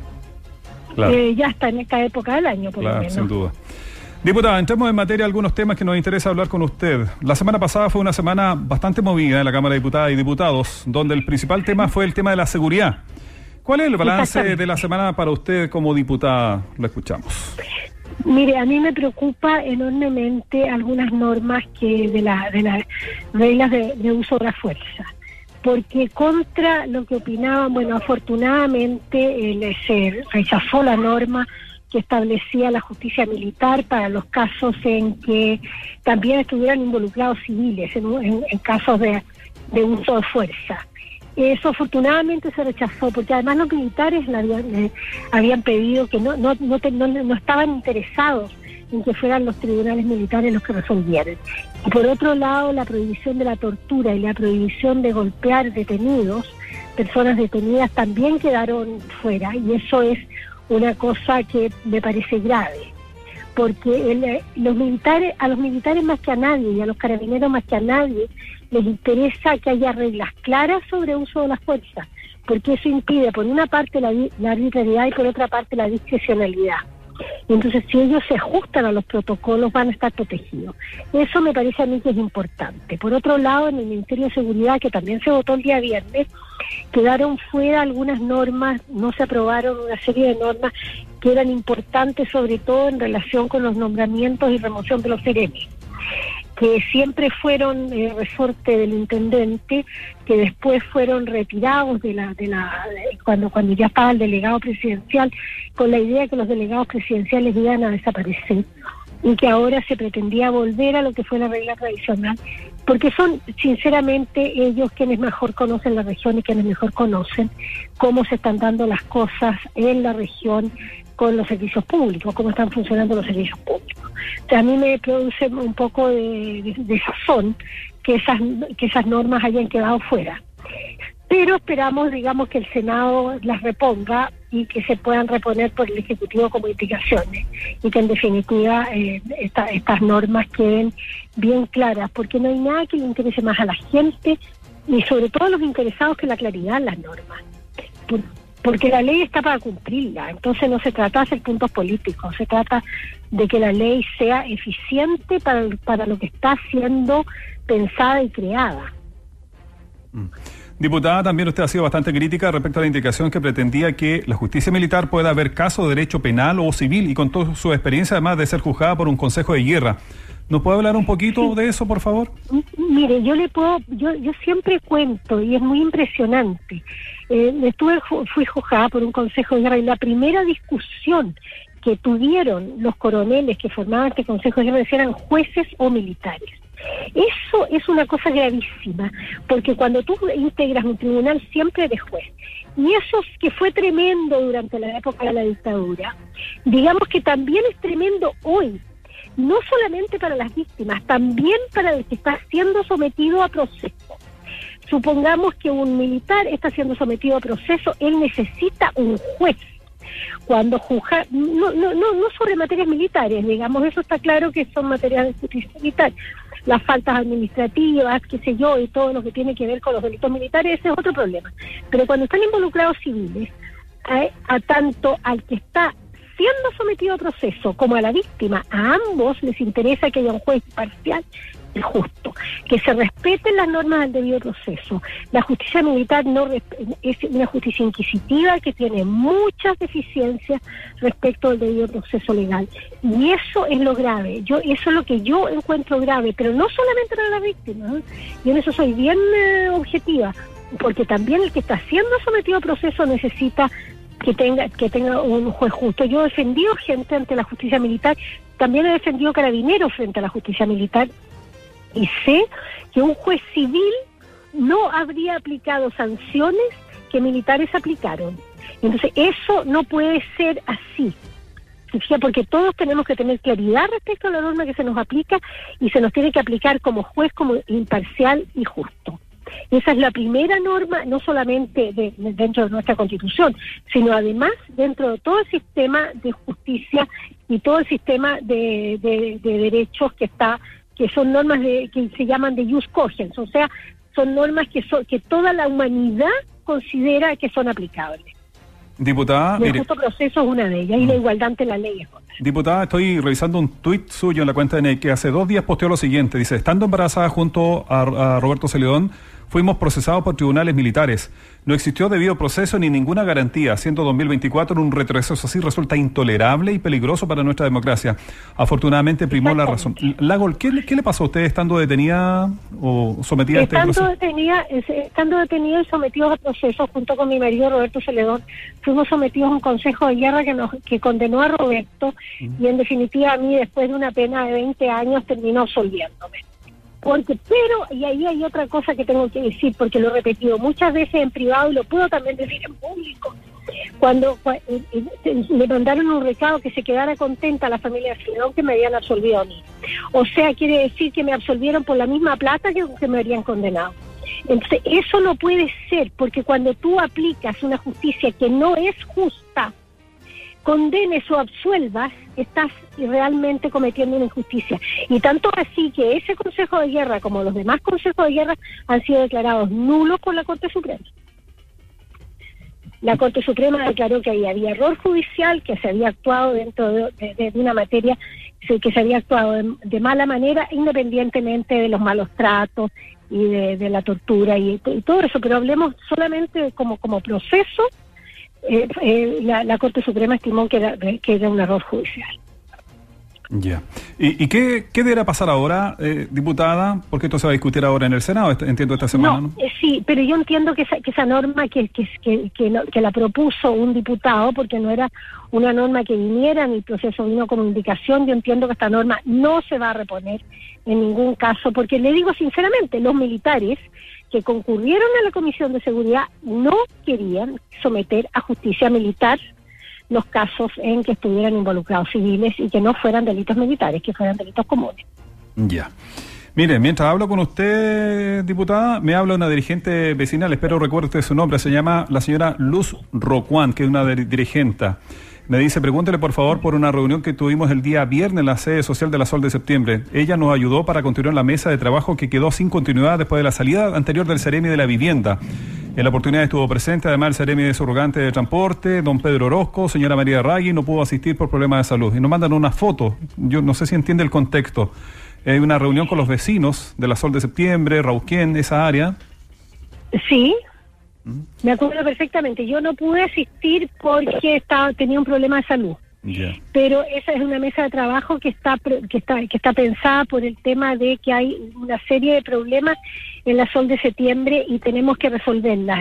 Claro. Eh, ya está en esta época del año, por claro, lo menos. Sin duda. Diputada, entremos en materia algunos temas que nos interesa hablar con usted. La semana pasada fue una semana bastante movida en la Cámara de Diputadas y Diputados, donde el principal tema fue el tema de la seguridad. ¿Cuál es el balance de la semana para usted como diputada? Lo escuchamos. Mire, a mí me preocupa enormemente algunas normas que de, la, de las reglas de, de uso de la fuerza, porque contra lo que opinaban, bueno, afortunadamente eh, se rechazó la norma que establecía la justicia militar para los casos en que también estuvieran involucrados civiles, en, en, en casos de, de uso de fuerza. Eso afortunadamente se rechazó, porque además los militares la habían, eh, habían pedido que no no, no, te, no no estaban interesados en que fueran los tribunales militares los que resolvieran. Y por otro lado, la prohibición de la tortura y la prohibición de golpear detenidos, personas detenidas, también quedaron fuera, y eso es una cosa que me parece grave, porque el, los militares, a los militares más que a nadie, y a los carabineros más que a nadie, les interesa que haya reglas claras sobre el uso de la fuerza, porque eso impide por una parte la, la arbitrariedad y por otra parte la discrecionalidad. Y entonces, si ellos se ajustan a los protocolos, van a estar protegidos. Eso me parece a mí que es importante. Por otro lado, en el Ministerio de Seguridad, que también se votó el día viernes, quedaron fuera algunas normas, no se aprobaron una serie de normas que eran importantes, sobre todo en relación con los nombramientos y remoción de los serenes, que siempre fueron eh, resorte del intendente, que después fueron retirados de la de la de, cuando cuando ya estaba el delegado presidencial, con la idea de que los delegados presidenciales iban a desaparecer, y que ahora se pretendía volver a lo que fue la regla tradicional, porque son sinceramente ellos quienes mejor conocen la región y quienes mejor conocen cómo se están dando las cosas en la región con los servicios públicos, cómo están funcionando los servicios públicos. O sea, a mí me produce un poco de, de, de sazón que esas, que esas normas hayan quedado fuera. Pero esperamos, digamos, que el Senado las reponga y que se puedan reponer por el Ejecutivo como indicaciones, y que en definitiva eh, esta, estas normas queden bien claras, porque no hay nada que le interese más a la gente, ni sobre todo a los interesados, que la claridad en las normas. Por, porque la ley está para cumplirla, entonces no se trata de hacer puntos políticos, se trata de que la ley sea eficiente para, para lo que está siendo pensada y creada. Mm. Diputada, también usted ha sido bastante crítica respecto a la indicación que pretendía que la justicia militar pueda haber caso de derecho penal o civil, y con toda su experiencia, además de ser juzgada por un consejo de guerra. ¿Nos puede hablar un poquito sí. de eso, por favor? Mire, yo le puedo, yo yo siempre cuento, y es muy impresionante. Eh, estuve, fui juzgada por un consejo de guerra, y la primera discusión que tuvieron los coroneles que formaban este consejo de guerra eran jueces o militares. Eso es una cosa gravísima, porque cuando tú integras un tribunal siempre eres juez. Y eso que fue tremendo durante la época de la dictadura, digamos que también es tremendo hoy, no solamente para las víctimas, también para el que está siendo sometido a proceso. Supongamos que un militar está siendo sometido a proceso, él necesita un juez. Cuando juzga, no, no, no, no sobre materias militares, digamos, eso está claro que son materias de justicia militar. Las faltas administrativas, qué sé yo, y todo lo que tiene que ver con los delitos militares, ese es otro problema. Pero cuando están involucrados civiles, a, a tanto al que está siendo sometido a proceso como a la víctima, a ambos les interesa que haya un juez imparcial y justo, que se respeten las normas del debido proceso. La justicia militar no es una justicia inquisitiva que tiene muchas deficiencias respecto al debido proceso legal, y eso es lo grave. Yo eso es lo que yo encuentro grave, pero no solamente para la víctima, ¿eh? Yo en eso soy bien eh, objetiva, porque también el que está siendo sometido a proceso necesita que tenga que tenga un juez justo. Yo he defendido gente ante la justicia militar, también he defendido carabineros frente a la justicia militar, y sé que un juez civil no habría aplicado sanciones que militares aplicaron. Entonces eso no puede ser así, porque todos tenemos que tener claridad respecto a la norma que se nos aplica, y se nos tiene que aplicar como juez, como imparcial y justo. Esa es la primera norma, no solamente de, de dentro de nuestra Constitución, sino además dentro de todo el sistema de justicia y todo el sistema de, de, de derechos que está, que son normas de, que se llaman de jus cogens, o sea, son normas que son, que toda la humanidad considera que son aplicables. Diputada, el justo proceso es una de ellas, y la igualdad ante la ley es otra. Diputada, estoy revisando un tuit suyo en la cuenta de N E que hace dos días posteó lo siguiente. Dice: estando embarazada junto a, a Roberto Celedón, fuimos procesados por tribunales militares. No existió debido proceso ni ninguna garantía, siendo dos mil veinticuatro un retroceso así resulta intolerable y peligroso para nuestra democracia. Afortunadamente primó la razón. Lagol, ¿qué, ¿qué le pasó a usted estando detenida o sometida estando a este proceso? Detenida, estando detenida y sometidos a proceso junto con mi marido Roberto Celedón, fuimos sometidos a un consejo de guerra que nos que condenó a Roberto, uh-huh. y en definitiva a mí, después de una pena de veinte años, terminó absolviéndome. Porque, pero, y ahí hay otra cosa que tengo que decir, porque lo he repetido muchas veces en privado y lo puedo también decir en público. Cuando, cuando eh, me mandaron un recado que se quedara contenta la familia Celedón que me habían absolvido a mí. O sea, quiere decir que me absolvieron por la misma plata que, que me habrían condenado. Entonces, eso no puede ser, porque cuando tú aplicas una justicia que no es justa, condenes o absuelvas, estás realmente cometiendo una injusticia. Y tanto así que ese Consejo de Guerra, como los demás consejos de guerra, han sido declarados nulos por la Corte Suprema. La Corte Suprema declaró que ahí había error judicial, que se había actuado dentro de, de, de una materia, que se había actuado de, de mala manera, independientemente de los malos tratos y de, de la tortura y, y todo eso. Pero hablemos solamente como, como proceso. Eh, eh, la, la Corte Suprema estimó que era, que era un error judicial. Ya. Yeah. ¿Y, y qué, qué deberá pasar ahora, eh, diputada? Porque esto se va a discutir ahora en el Senado, entiendo, esta semana, ¿no? ¿no? Eh, sí, pero yo entiendo que esa, que esa norma que que, que, que, no, que la propuso un diputado, porque no era una norma que viniera en el proceso, vino como indicación, yo entiendo que esta norma no se va a reponer en ningún caso, porque le digo sinceramente, los militares que concurrieron a la Comisión de Seguridad no querían someter a justicia militar los casos en que estuvieran involucrados civiles y que no fueran delitos militares, que fueran delitos comunes. Ya. Mire, mientras hablo con usted, diputada, me habla una dirigente vecinal, espero recuerde usted su nombre, se llama la señora Luz Rocuán, que es una dirigenta. Me dice, pregúntele por favor por una reunión que tuvimos el día viernes en la sede social de la Sol de Septiembre. Ella nos ayudó para continuar la mesa de trabajo que quedó sin continuidad después de la salida anterior del Seremi de la Vivienda. En la oportunidad estuvo presente además el Seremi de Surrogante de Transporte, don Pedro Orozco, señora María Ragui, no pudo asistir por problemas de salud. Y nos mandan una foto, yo no sé si entiende el contexto. Hay una reunión con los vecinos de la Sol de Septiembre, Rauquén, esa área. Sí. Me acuerdo perfectamente. Yo no pude asistir porque estaba tenía un problema de salud. Yeah. Pero esa es una mesa de trabajo que está que está que está pensada por el tema de que hay una serie de problemas en la Sol de Septiembre y tenemos que resolverlas.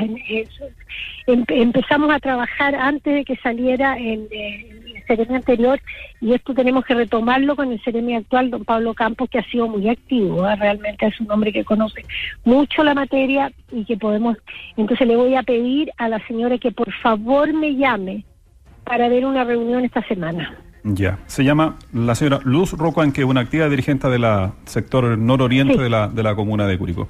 Empezamos a trabajar antes de que saliera el, el Ceremi anterior y esto tenemos que retomarlo con el Ceremi actual, don Pablo Campos, que ha sido muy activo, ¿eh? Realmente es un hombre que conoce mucho la materia y que podemos. Entonces le voy a pedir a la señora que por favor me llame para ver una reunión esta semana. Ya, se llama la señora Luz Rocuán, que es una activa dirigente del sector nororiente sí. de la de la comuna de Curicó.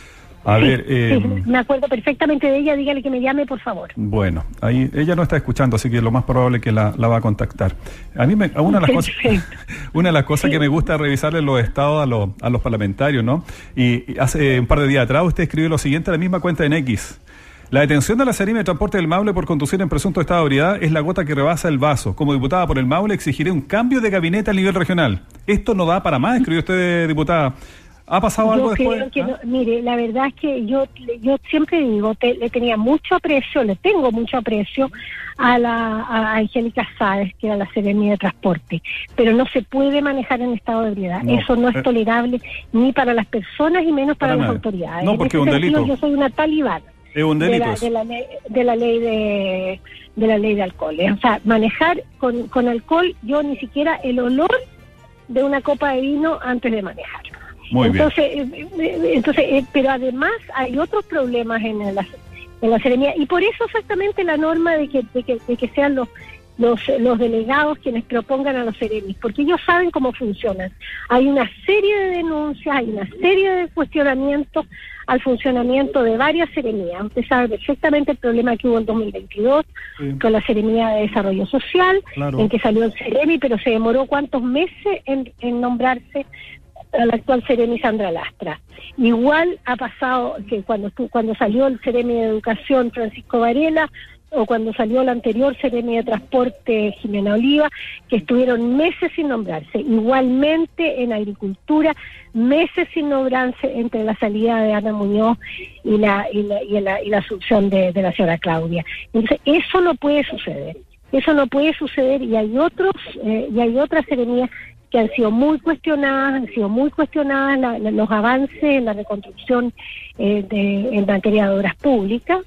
A sí, ver, eh, sí, me acuerdo perfectamente de ella, dígale que me llame, por favor. Bueno, ahí ella no está escuchando, así que lo más probable es que la, la va a contactar. A mí me, una de las cosas, una de las cosas sí. que me gusta revisarle los estados a los a los parlamentarios, ¿no? Y, y hace un par de días atrás usted escribió lo siguiente a la misma cuenta en X. La detención de la Seremi de Transporte del Maule por conducir en presunto estado de ebriedad es la gota que rebasa el vaso. Como diputada por el Maule exigiré un cambio de gabinete a nivel regional. Esto no da para más, escribió usted, diputada. ¿Ha pasado yo algo creo después? Que ¿Ah? no, mire, la verdad es que yo yo siempre digo, te, le tenía mucho aprecio, le tengo mucho aprecio a la a Angélica Sáez, que era la Seremi de Transporte, pero no se puede manejar en estado de ebriedad. No, Eso no es eh, tolerable ni para las personas y menos para, para las nada. autoridades. No, porque es un delito. Yo soy una talibana. Es un delito. De la, de la ley, de la ley de, de la ley de alcohol. O sea, manejar con, con alcohol, yo ni siquiera el olor de una copa de vino antes de manejar. Muy entonces, bien. Eh, entonces, eh, pero además hay otros problemas en la en la Seremía y por eso exactamente la norma de que de que, de que sean los los los delegados quienes propongan a los seremis, porque ellos saben cómo funcionan. Hay una serie de denuncias, hay una serie de cuestionamientos al funcionamiento de varias seremías. Usted sabe perfectamente el problema que hubo en dos mil veintidós sí. con la Seremía de Desarrollo Social, claro. en que salió el Ceremi, pero se demoró cuántos meses en, en nombrarse a la actual Ceremi Sandra Lastra. Igual ha pasado que cuando cuando salió el Ceremi de Educación Francisco Varela, o cuando salió la anterior Seremi de Transporte Jimena Oliva, que estuvieron meses sin nombrarse. Igualmente en Agricultura, meses sin nombrarse entre la salida de Ana Muñoz y la y la, y la, y la asunción de, de la señora Claudia. Entonces, eso no puede suceder. Eso no puede suceder y hay otros eh, y hay otras seremías que han sido muy cuestionadas, han sido muy cuestionadas la, la, los avances en la reconstrucción eh, de, en materia de obras públicas.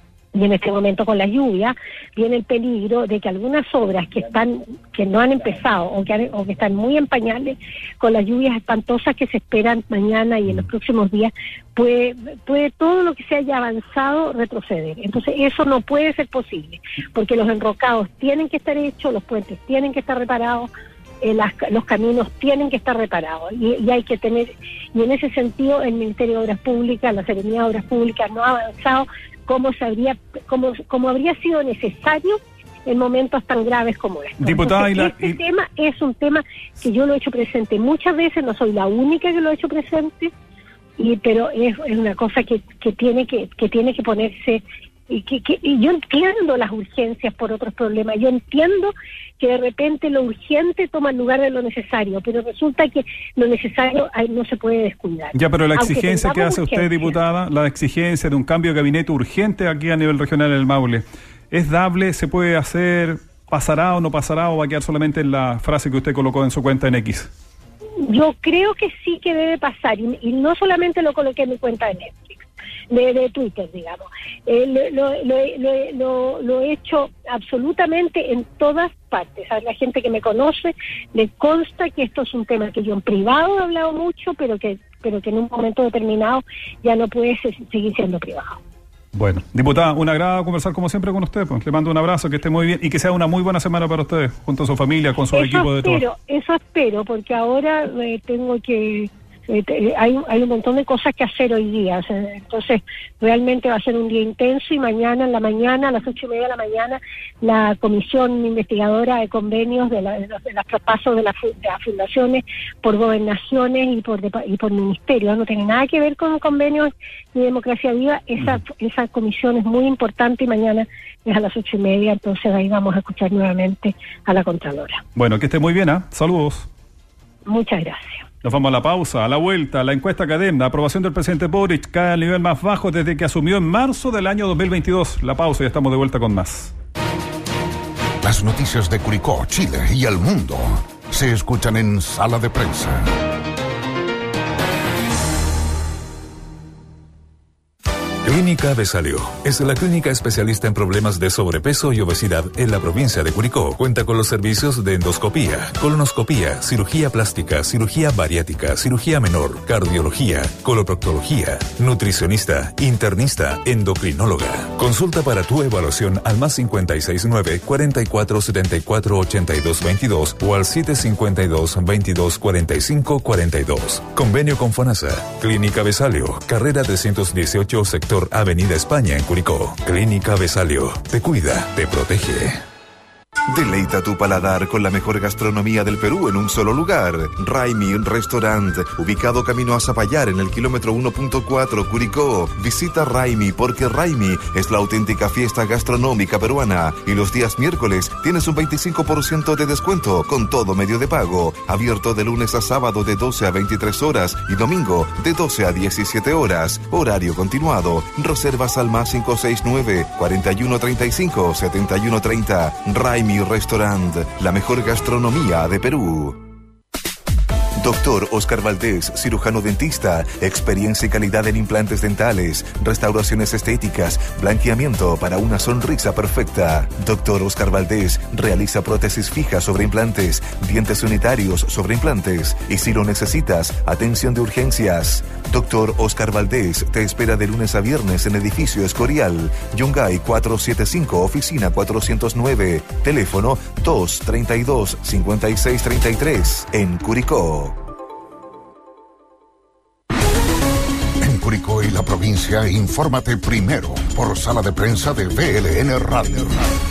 Y en este momento con la lluvia viene el peligro de que algunas obras que están que no han empezado o que, han, o que están muy en pañales con las lluvias espantosas que se esperan mañana y en los próximos días, puede, puede todo lo que se haya avanzado retroceder. Entonces eso no puede ser posible, porque los enrocados tienen que estar hechos, los puentes tienen que estar reparados, eh, las, los caminos tienen que estar reparados y, y hay que tener, y en ese sentido el Ministerio de Obras Públicas, la Seremía de Obras Públicas no ha avanzado como se habría, como, como habría sido necesario en momentos tan graves como estos. Diputada, Entonces, este y la, y... tema es un tema que yo lo he hecho presente muchas veces, no soy la única que lo he hecho presente, y pero es, es una cosa que, que tiene que, que tiene que ponerse. Y, que, que, y yo entiendo las urgencias por otros problemas, yo entiendo que de repente lo urgente toma el lugar de lo necesario, pero resulta que lo necesario no se puede descuidar. Ya, pero la exigencia que hace usted, diputada, la exigencia de un cambio de gabinete urgente aquí a nivel regional en el Maule, ¿es dable? ¿Se puede hacer? ¿Pasará o no pasará? ¿O va a quedar solamente en la frase que usted colocó en su cuenta en X? Yo creo que sí que debe pasar, y, y no solamente lo coloqué en mi cuenta de Netflix, de, de Twitter, digamos. Eh, lo, lo, lo, lo, lo he hecho absolutamente en todas partes. A la gente que me conoce le consta que esto es un tema que yo en privado he hablado mucho, pero que, pero que en un momento determinado ya no puede ser, seguir siendo privado. Bueno, diputada, un agrado conversar como siempre con usted, pues le mando un abrazo, que esté muy bien y que sea una muy buena semana para ustedes, junto a su familia, con su eso equipo de todo. Eso espero, porque ahora eh, tengo que... Eh, hay, hay un montón de cosas que hacer hoy día, o sea, entonces realmente va a ser un día intenso y mañana en la mañana, a las ocho y media de la mañana, la comisión investigadora de convenios de, la, de los de los traspasos de, la, de las fundaciones por gobernaciones y por de, y por ministerios, no tiene nada que ver con convenios ni democracia viva, esa, mm. esa comisión es muy importante y mañana es a las ocho y media, entonces ahí vamos a escuchar nuevamente a la Contralora. Bueno, que esté muy bien, ¿eh? Saludos. Muchas gracias. Nos vamos a la pausa, a la vuelta, la encuesta Cadem, aprobación del presidente Boric cae al nivel más bajo desde que asumió en marzo del año dos mil veintidós. La pausa y estamos de vuelta con más. La Las noticias de Curicó, Chile y el mundo se escuchan en Sala de Prensa. Clínica Besalio es la clínica especialista en problemas de sobrepeso y obesidad en la provincia de Curicó. Cuenta con los servicios de endoscopía, colonoscopía, cirugía plástica, cirugía bariátrica, cirugía menor, cardiología, coloproctología, nutricionista, internista, endocrinóloga. Consulta para tu evaluación al más cinco seis nueve, cuatro cuatro siete cuatro, ocho dos dos dos o al siete cinco dos, veintidós cuarenta y cinco cuarenta y dos. Convenio con FONASA. Clínica Besalio, carrera trescientos dieciocho, sector Avenida España en Curicó. Clínica Besalio. Te cuida, te protege. Deleita tu paladar con la mejor gastronomía del Perú en un solo lugar. Raimi Restaurant, ubicado camino a Zapallar en el kilómetro uno punto cuatro Curicó. Visita Raimi porque Raimi es la auténtica fiesta gastronómica peruana. Y los días miércoles tienes un veinticinco por ciento de descuento con todo medio de pago. Abierto de lunes a sábado de doce a veintitrés horas y domingo de doce a diecisiete horas. Horario continuado. Reservas al más cinco seis nueve, cuarenta y uno treinta y cinco, setenta y uno treinta. Raimi Restaurant, la mejor gastronomía de Perú. Doctor Oscar Valdés, cirujano dentista, experiencia y calidad en implantes dentales, restauraciones estéticas, blanqueamiento para una sonrisa perfecta. Doctor Oscar Valdés realiza prótesis fijas sobre implantes, dientes unitarios sobre implantes y si lo necesitas, atención de urgencias. Doctor Oscar Valdés te espera de lunes a viernes en edificio Escorial, Yungay cuatrocientos setenta y cinco, oficina cuatrocientos nueve, teléfono dos treinta y dos, cincuenta y seis treinta y tres, en Curicó. Curicó y la provincia, infórmate primero por Sala de Prensa de V L N Radio.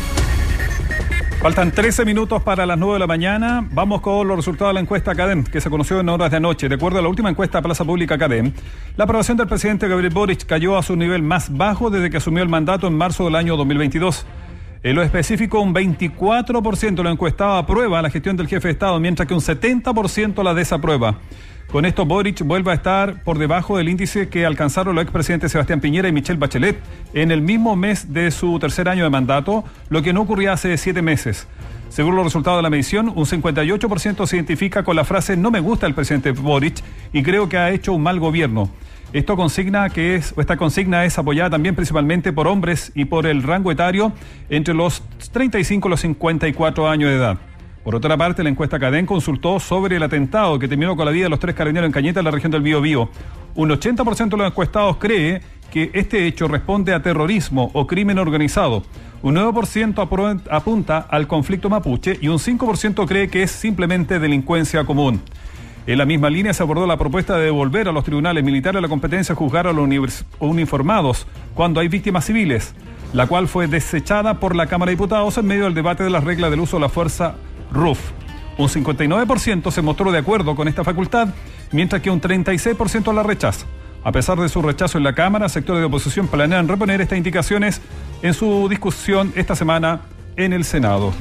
Faltan trece minutos para las nueve de la mañana. Vamos con los resultados de la encuesta Cadem, que se conoció en horas de anoche. De acuerdo a la última encuesta Plaza Pública Cadem, la aprobación del presidente Gabriel Boric cayó a su nivel más bajo desde que asumió el mandato en marzo del año dos mil veintidós. En lo específico, un veinticuatro por ciento de lo encuestado aprueba la gestión del jefe de Estado, mientras que un setenta por ciento la desaprueba. Con esto, Boric vuelve a estar por debajo del índice que alcanzaron los expresidentes Sebastián Piñera y Michelle Bachelet en el mismo mes de su tercer año de mandato, lo que no ocurría hace siete meses. Según los resultados de la medición, un cincuenta y ocho por ciento se identifica con la frase "no me gusta el presidente Boric y creo que ha hecho un mal gobierno". Esto consigna que es, esta consigna es apoyada también principalmente por hombres y por el rango etario entre los treinta y cinco y los cincuenta y cuatro años de edad. Por otra parte, la encuesta Cadem consultó sobre el atentado que terminó con la vida de los tres carabineros en Cañete, en la región del Biobío. Un ochenta por ciento de los encuestados cree que este hecho responde a terrorismo o crimen organizado. Un nueve por ciento apunta al conflicto mapuche y un cinco por ciento cree que es simplemente delincuencia común. En la misma línea se abordó la propuesta de devolver a los tribunales militares la competencia de juzgar a los uniformados cuando hay víctimas civiles, la cual fue desechada por la Cámara de Diputados en medio del debate de las reglas del uso de la fuerza R U F. Un cincuenta y nueve por ciento se mostró de acuerdo con esta facultad, mientras que un treinta y seis por ciento la rechaza. A pesar de su rechazo en la Cámara, sectores de oposición planean reponer estas indicaciones en su discusión esta semana en el Senado.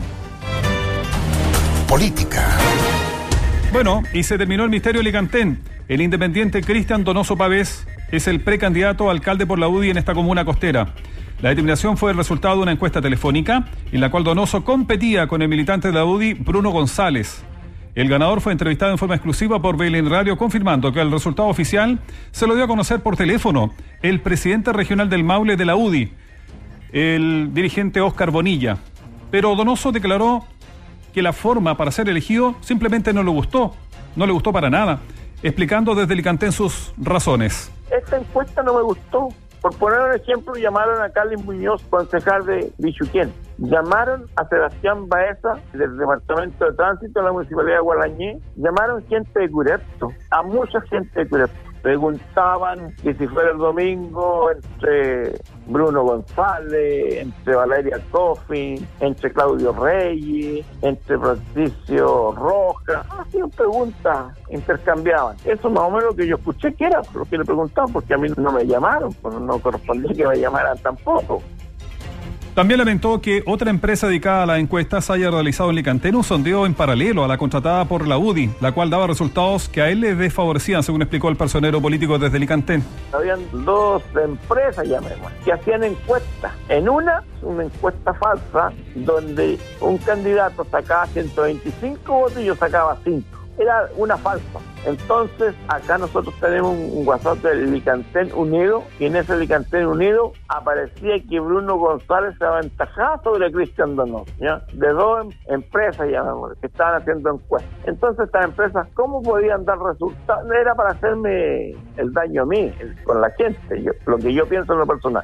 Política. Bueno, y se terminó el misterio Licantén. El independiente Cristian Donoso Pavés es el precandidato a alcalde por la U D I en esta comuna costera. La determinación fue el resultado de una encuesta telefónica en la cual Donoso competía con el militante de la U D I, Bruno González. El ganador fue entrevistado en forma exclusiva por V L N Radio, confirmando que el resultado oficial se lo dio a conocer por teléfono el presidente regional del Maule de la U D I, el dirigente Óscar Bonilla. Pero Donoso declaró que la forma para ser elegido simplemente no le gustó, no le gustó para nada, explicando desde Licantén sus razones. Esta encuesta no me gustó. Por poner un ejemplo, llamaron a Carlos Muñoz, concejal de Bichuquén. Llamaron a Sebastián Baeza, del Departamento de Tránsito de la Municipalidad de Gualañé. Llamaron gente de Curepto, a mucha gente de Curepto. Preguntaban que si fuera el domingo entre Bruno González, entre Valeria Coffin, entre Claudio Reyes, entre Patricio Rojas. Hacían preguntas, intercambiaban. Eso más o menos lo que yo escuché que era lo que le preguntaban, porque a mí no me llamaron, pues no correspondía que me llamaran tampoco. También lamentó que otra empresa dedicada a las encuestas haya realizado en Licantén un sondeo en paralelo a la contratada por la U D I, la cual daba resultados que a él le desfavorecían, según explicó el personero político desde Licantén. Habían dos empresas, llamemos, que hacían encuestas. En una, una encuesta falsa, donde un candidato sacaba ciento veinticinco votos y yo sacaba cinco. Era una falsa. Entonces, acá nosotros tenemos un WhatsApp del Licantén Unido, y en ese Licantén Unido aparecía que Bruno González se aventajaba sobre Cristian Donoso, ¿ya? De dos em- empresas, llamémosle, que estaban haciendo encuestas. Entonces, estas empresas, ¿cómo podían dar resultados? Era para hacerme el daño a mí, el- con la gente, yo, lo que yo pienso en lo personal.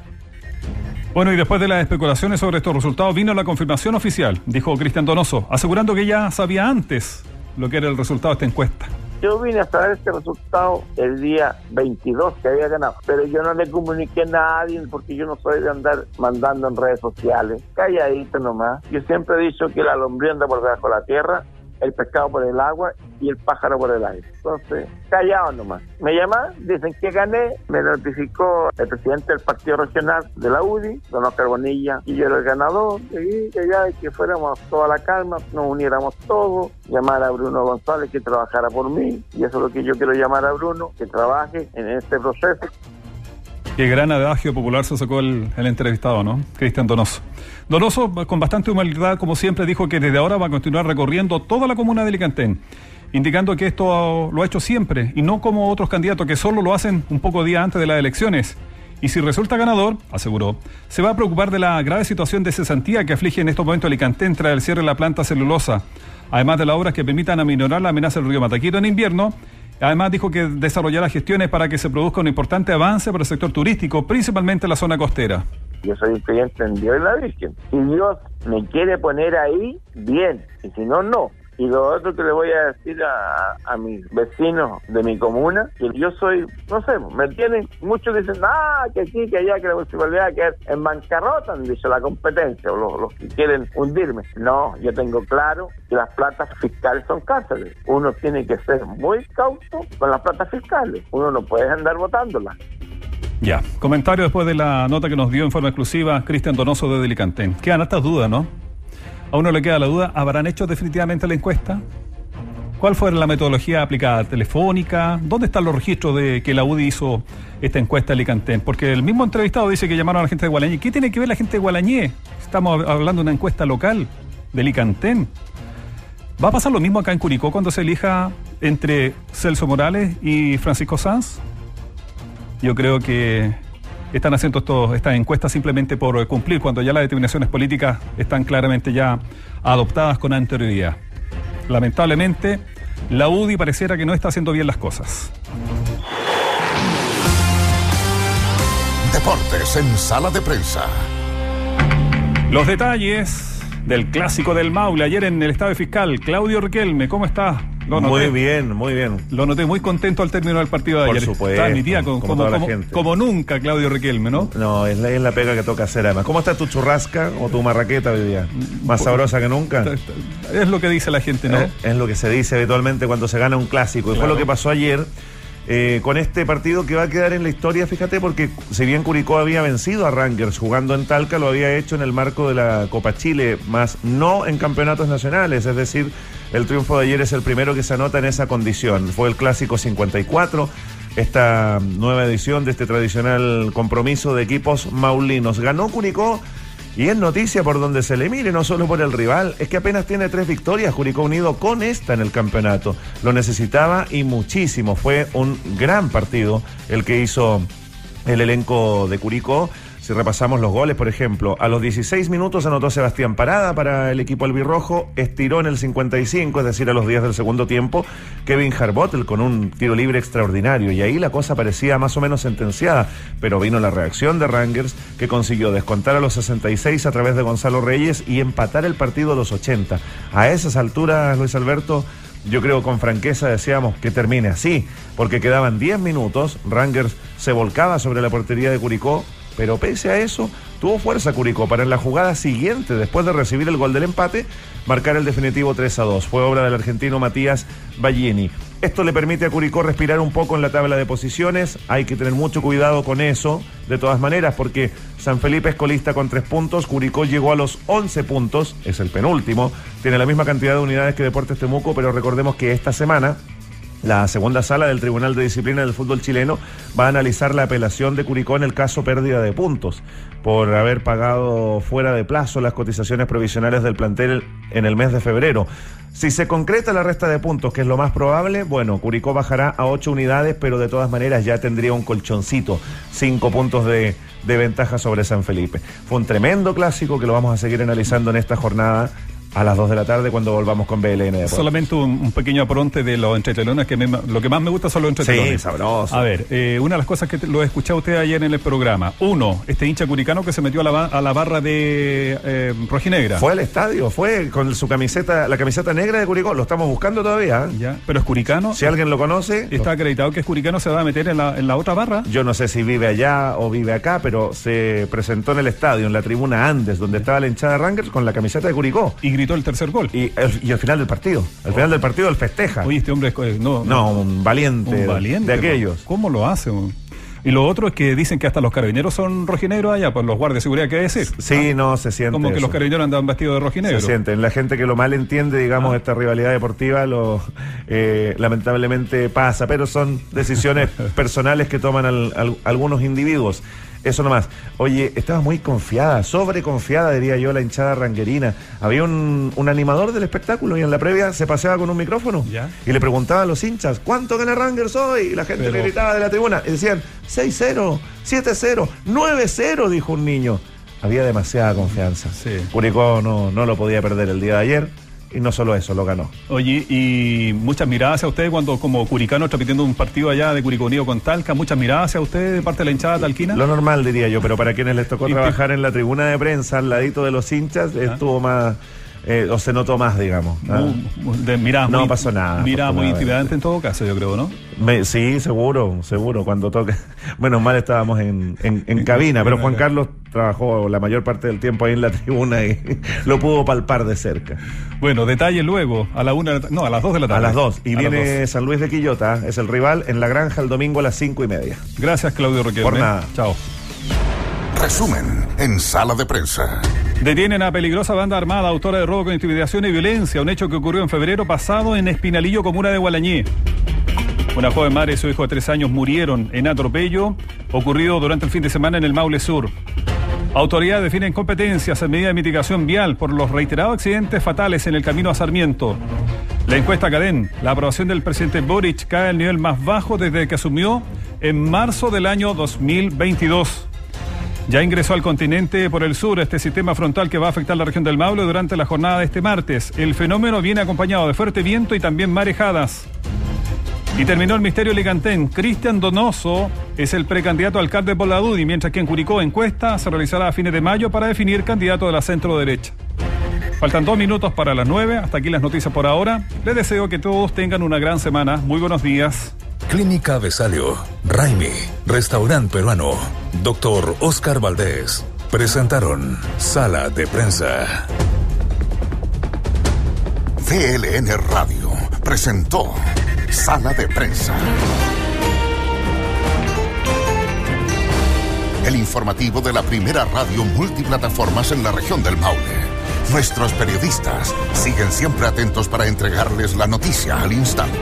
Bueno, y después de las especulaciones sobre estos resultados, vino la confirmación oficial, dijo Cristian Donoso, asegurando que ya sabía antes lo que era el resultado de esta encuesta. Yo vine a saber este resultado el día veintidós que había ganado, pero yo no le comuniqué a nadie porque yo no soy de andar mandando en redes sociales, calladito nomás. Yo siempre he dicho que la lombriz anda por debajo de la tierra, el pescado por el agua y el pájaro por el aire. Entonces, callado nomás. Me llaman, dicen que gané, me notificó el presidente del partido regional de la U D I, don Oscar Bonilla, y yo era el ganador, y que ya que fuéramos toda la calma, nos uniéramos todos, llamar a Bruno González que trabajara por mí, y eso es lo que yo quiero llamar a Bruno, que trabaje en este proceso. Qué gran adagio popular se sacó el, el entrevistado, ¿no? Cristian Donoso. Donoso, con bastante humildad, como siempre, dijo que desde ahora va a continuar recorriendo toda la comuna de Licantén, indicando que esto lo ha hecho siempre y no como otros candidatos que solo lo hacen un poco día antes de las elecciones. Y si resulta ganador, aseguró, se va a preocupar de la grave situación de cesantía que aflige en estos momentos a Licantén tras el cierre de la planta celulosa, además de las obras que permitan aminorar la amenaza del río Mataquito en invierno. Además dijo que desarrollará gestiones para que se produzca un importante avance para el sector turístico, principalmente en la zona costera. Yo soy un creyente en Dios y la Virgen. Si Dios me quiere poner ahí, bien, y si no, no. Y lo otro que le voy a decir a, a mis vecinos de mi comuna, que yo soy, no sé, me tienen, muchos dicen, ah, que aquí, que allá, que la municipalidad que en bancarrota, han dicho la competencia, o los, los que quieren hundirme. No, yo tengo claro que las platas fiscales son cárceles. Uno tiene que ser muy cauto con las platas fiscales. Uno no puede andar votándolas. Ya, comentario después de la nota que nos dio en forma exclusiva Cristian Donoso de Licantén. Quedan hartas dudas, ¿no? A uno le queda la duda, ¿habrán hecho definitivamente la encuesta? ¿Cuál fue la metodología aplicada? ¿Telefónica? ¿Dónde están los registros de que la U D I hizo esta encuesta en Licantén? Porque el mismo entrevistado dice que llamaron a la gente de Gualañé. ¿Qué tiene que ver la gente de Gualañé? Estamos hablando de una encuesta local de Licantén. ¿Va a pasar lo mismo acá en Curicó cuando se elija entre Celso Morales y Francisco Sanz? Yo creo que están haciendo estos, estas encuestas simplemente por cumplir, cuando ya las determinaciones políticas están claramente ya adoptadas con anterioridad. Lamentablemente, la U D I pareciera que no está haciendo bien las cosas. Deportes en Sala de Prensa. Los detalles del clásico del Maule ayer en el Estadio Fiscal. Claudio Riquelme, ¿cómo está? Lo noté, muy bien, muy bien. Lo noté muy contento al término del partido de Por ayer. supuesto. Está mi tía como, como, como, como, como, como nunca, Claudio Riquelme, ¿no? No, es la, es la pega que toca hacer además. ¿Cómo está tu churrasca o tu marraqueta hoy día? ¿Más sabrosa que nunca? Es lo que dice la gente, ¿no? Es, es lo que se dice habitualmente cuando se gana un clásico. Y claro, fue lo que pasó ayer. Eh, con este partido que va a quedar en la historia, fíjate, porque si bien Curicó había vencido a Rangers jugando en Talca, lo había hecho en el marco de la Copa Chile, más no en campeonatos nacionales, es decir, el triunfo de ayer es el primero que se anota en esa condición. Fue el clásico cincuenta y cuatro, esta nueva edición de este tradicional compromiso de equipos maulinos. Ganó Curicó y es noticia por donde se le mire, no solo por el rival, es que apenas tiene tres victorias Curicó Unido con esta en el campeonato. Lo necesitaba y muchísimo. Fue un gran partido el que hizo el elenco de Curicó. Si repasamos los goles, por ejemplo, a los dieciséis minutos anotó Sebastián Parada para el equipo albirrojo, estiró en el cincuenta y cinco, es decir, a los diez del segundo tiempo, Kevin Harbottle con un tiro libre extraordinario, y ahí la cosa parecía más o menos sentenciada, pero vino la reacción de Rangers, que consiguió descontar a los sesenta y seis a través de Gonzalo Reyes y empatar el partido a los ochenta. A esas alturas, Luis Alberto, yo creo con franqueza decíamos que termine así, porque quedaban diez minutos, Rangers se volcaba sobre la portería de Curicó, pero pese a eso, tuvo fuerza Curicó para en la jugada siguiente, después de recibir el gol del empate, marcar el definitivo tres a dos. Fue obra del argentino Matías Ballini. Esto le permite a Curicó respirar un poco en la tabla de posiciones. Hay que tener mucho cuidado con eso, de todas maneras, porque San Felipe es colista con tres puntos, Curicó llegó a los once puntos, es el penúltimo, tiene la misma cantidad de unidades que Deportes Temuco, pero recordemos que esta semana la segunda sala del Tribunal de Disciplina del Fútbol Chileno va a analizar la apelación de Curicó en el caso pérdida de puntos por haber pagado fuera de plazo las cotizaciones provisionales del plantel en el mes de febrero. Si se concreta la resta de puntos, que es lo más probable, bueno, Curicó bajará a ocho unidades, pero de todas maneras ya tendría un colchoncito, cinco puntos de, de ventaja sobre San Felipe. Fue un tremendo clásico que lo vamos a seguir analizando en esta jornada a las dos de la tarde cuando volvamos con B L N Deportes. Solamente un, un pequeño apronte de los entretelones, que me, lo que más me gusta son los entretelones. Sí, sabroso. A ver, eh, una de las cosas que te, lo he escuchado usted ayer en el programa. Uno, este hincha curicano que se metió a la, a la barra de eh, rojinegra. Fue al estadio, fue con su camiseta, la camiseta negra de Curicó. Lo estamos buscando todavía. ¿eh? Ya, pero es curicano. Si alguien lo conoce. Está acreditado que es curicano, se va a meter en la, en la otra barra. Yo no sé si vive allá o vive acá, pero se presentó en el estadio, en la tribuna Andes, donde estaba la hinchada de Rangers, con la camiseta de Curicó. Y gritó el tercer gol. Y, el, y al final del partido, al final del partido él festeja. Oye, este hombre es, no, no, un valiente, un valiente de aquellos. ¿Cómo lo hace? Y lo otro es que dicen que hasta los carabineros son rojinegros allá, pues los guardias de seguridad, ¿qué decir? Sí, ¿Ah? no, se siente Como que eso. los carabineros andan vestidos de rojinegro. Se sienten. La gente que lo mal entiende, digamos, ah. esta rivalidad deportiva, lo eh, lamentablemente pasa, pero son decisiones personales que toman al, al, algunos individuos. Eso nomás. Oye, estaba muy confiada, sobreconfiada, diría yo, la hinchada ranguerina. Había un, un animador del espectáculo y en la previa se paseaba con un micrófono. ¿Ya? Y le preguntaba a los hinchas, ¿cuánto gana Rangers hoy? Y la gente Pero... le gritaba de la tribuna. Y decían, seis cero, siete cero, nueve cero, dijo un niño. Había demasiada confianza. Sí. Curicó no, no lo podía perder el día de ayer. Y no solo eso, lo ganó. Oye, y muchas miradas hacia usted cuando como curicano transmitiendo un partido allá de Curicó Unido con Talca, muchas miradas hacia usted de parte de la hinchada talquina. Lo normal, diría yo, pero para quienes les tocó trabajar en la tribuna de prensa al ladito de los hinchas, ¿Ah? estuvo más... Eh, o se notó más, digamos. ¿Ah? De, mirá, no muy, pasó nada. Mira, muy intimidante en todo caso, yo creo, ¿no? Me, sí, seguro, seguro. Cuando toque. Menos mal estábamos en, en, en cabina, pero Juan Carlos trabajó la mayor parte del tiempo ahí en la tribuna y lo pudo palpar de cerca. Bueno, detalle luego, a la una, no, a las dos de la tarde. A las dos. Y a viene San Luis de Quillota, es el rival, en La Granja el domingo a las cinco y media. Gracias, Claudio Roquel. Por nada. Chao. Resumen en Sala de Prensa. Detienen a peligrosa banda armada autora de robo con intimidación y violencia, un hecho que ocurrió en febrero pasado en Espinalillo, comuna de Gualañé. Una joven madre y su hijo de tres años murieron en atropello ocurrido durante el fin de semana en el Maule Sur. Autoridades definen competencias en medida de mitigación vial por los reiterados accidentes fatales en el camino a Sarmiento. La encuesta Cadén, la aprobación del presidente Boric cae al nivel más bajo desde que asumió en marzo del año dos mil veintidós. Ya ingresó al continente por el sur este sistema frontal que va a afectar la región del Maule durante la jornada de este martes. El fenómeno viene acompañado de fuerte viento y también marejadas. Y terminó el misterio Licantén. Cristian Donoso es el precandidato a alcalde por la U D I, mientras que en Curicó encuesta se realizará a fines de mayo para definir candidato de la centro derecha. Faltan dos minutos para las nueve. Hasta aquí las noticias por ahora. Les deseo que todos tengan una gran semana. Muy buenos días. Clínica Besalio, Raimi, Restaurante Peruano, Doctor Oscar Valdés, presentaron Sala de Prensa. V L N Radio presentó Sala de Prensa. El informativo de la primera radio multiplataformas en la región del Maule. Nuestros periodistas siguen siempre atentos para entregarles la noticia al instante.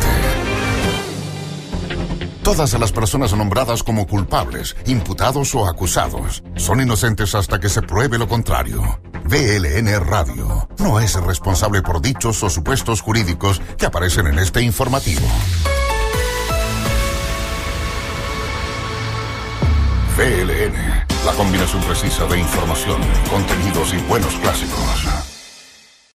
Todas las personas nombradas como culpables, imputados o acusados son inocentes hasta que se pruebe lo contrario. V L N Radio no es responsable por dichos o supuestos jurídicos que aparecen en este informativo. V L N, la combinación precisa de información, contenidos y buenos clásicos.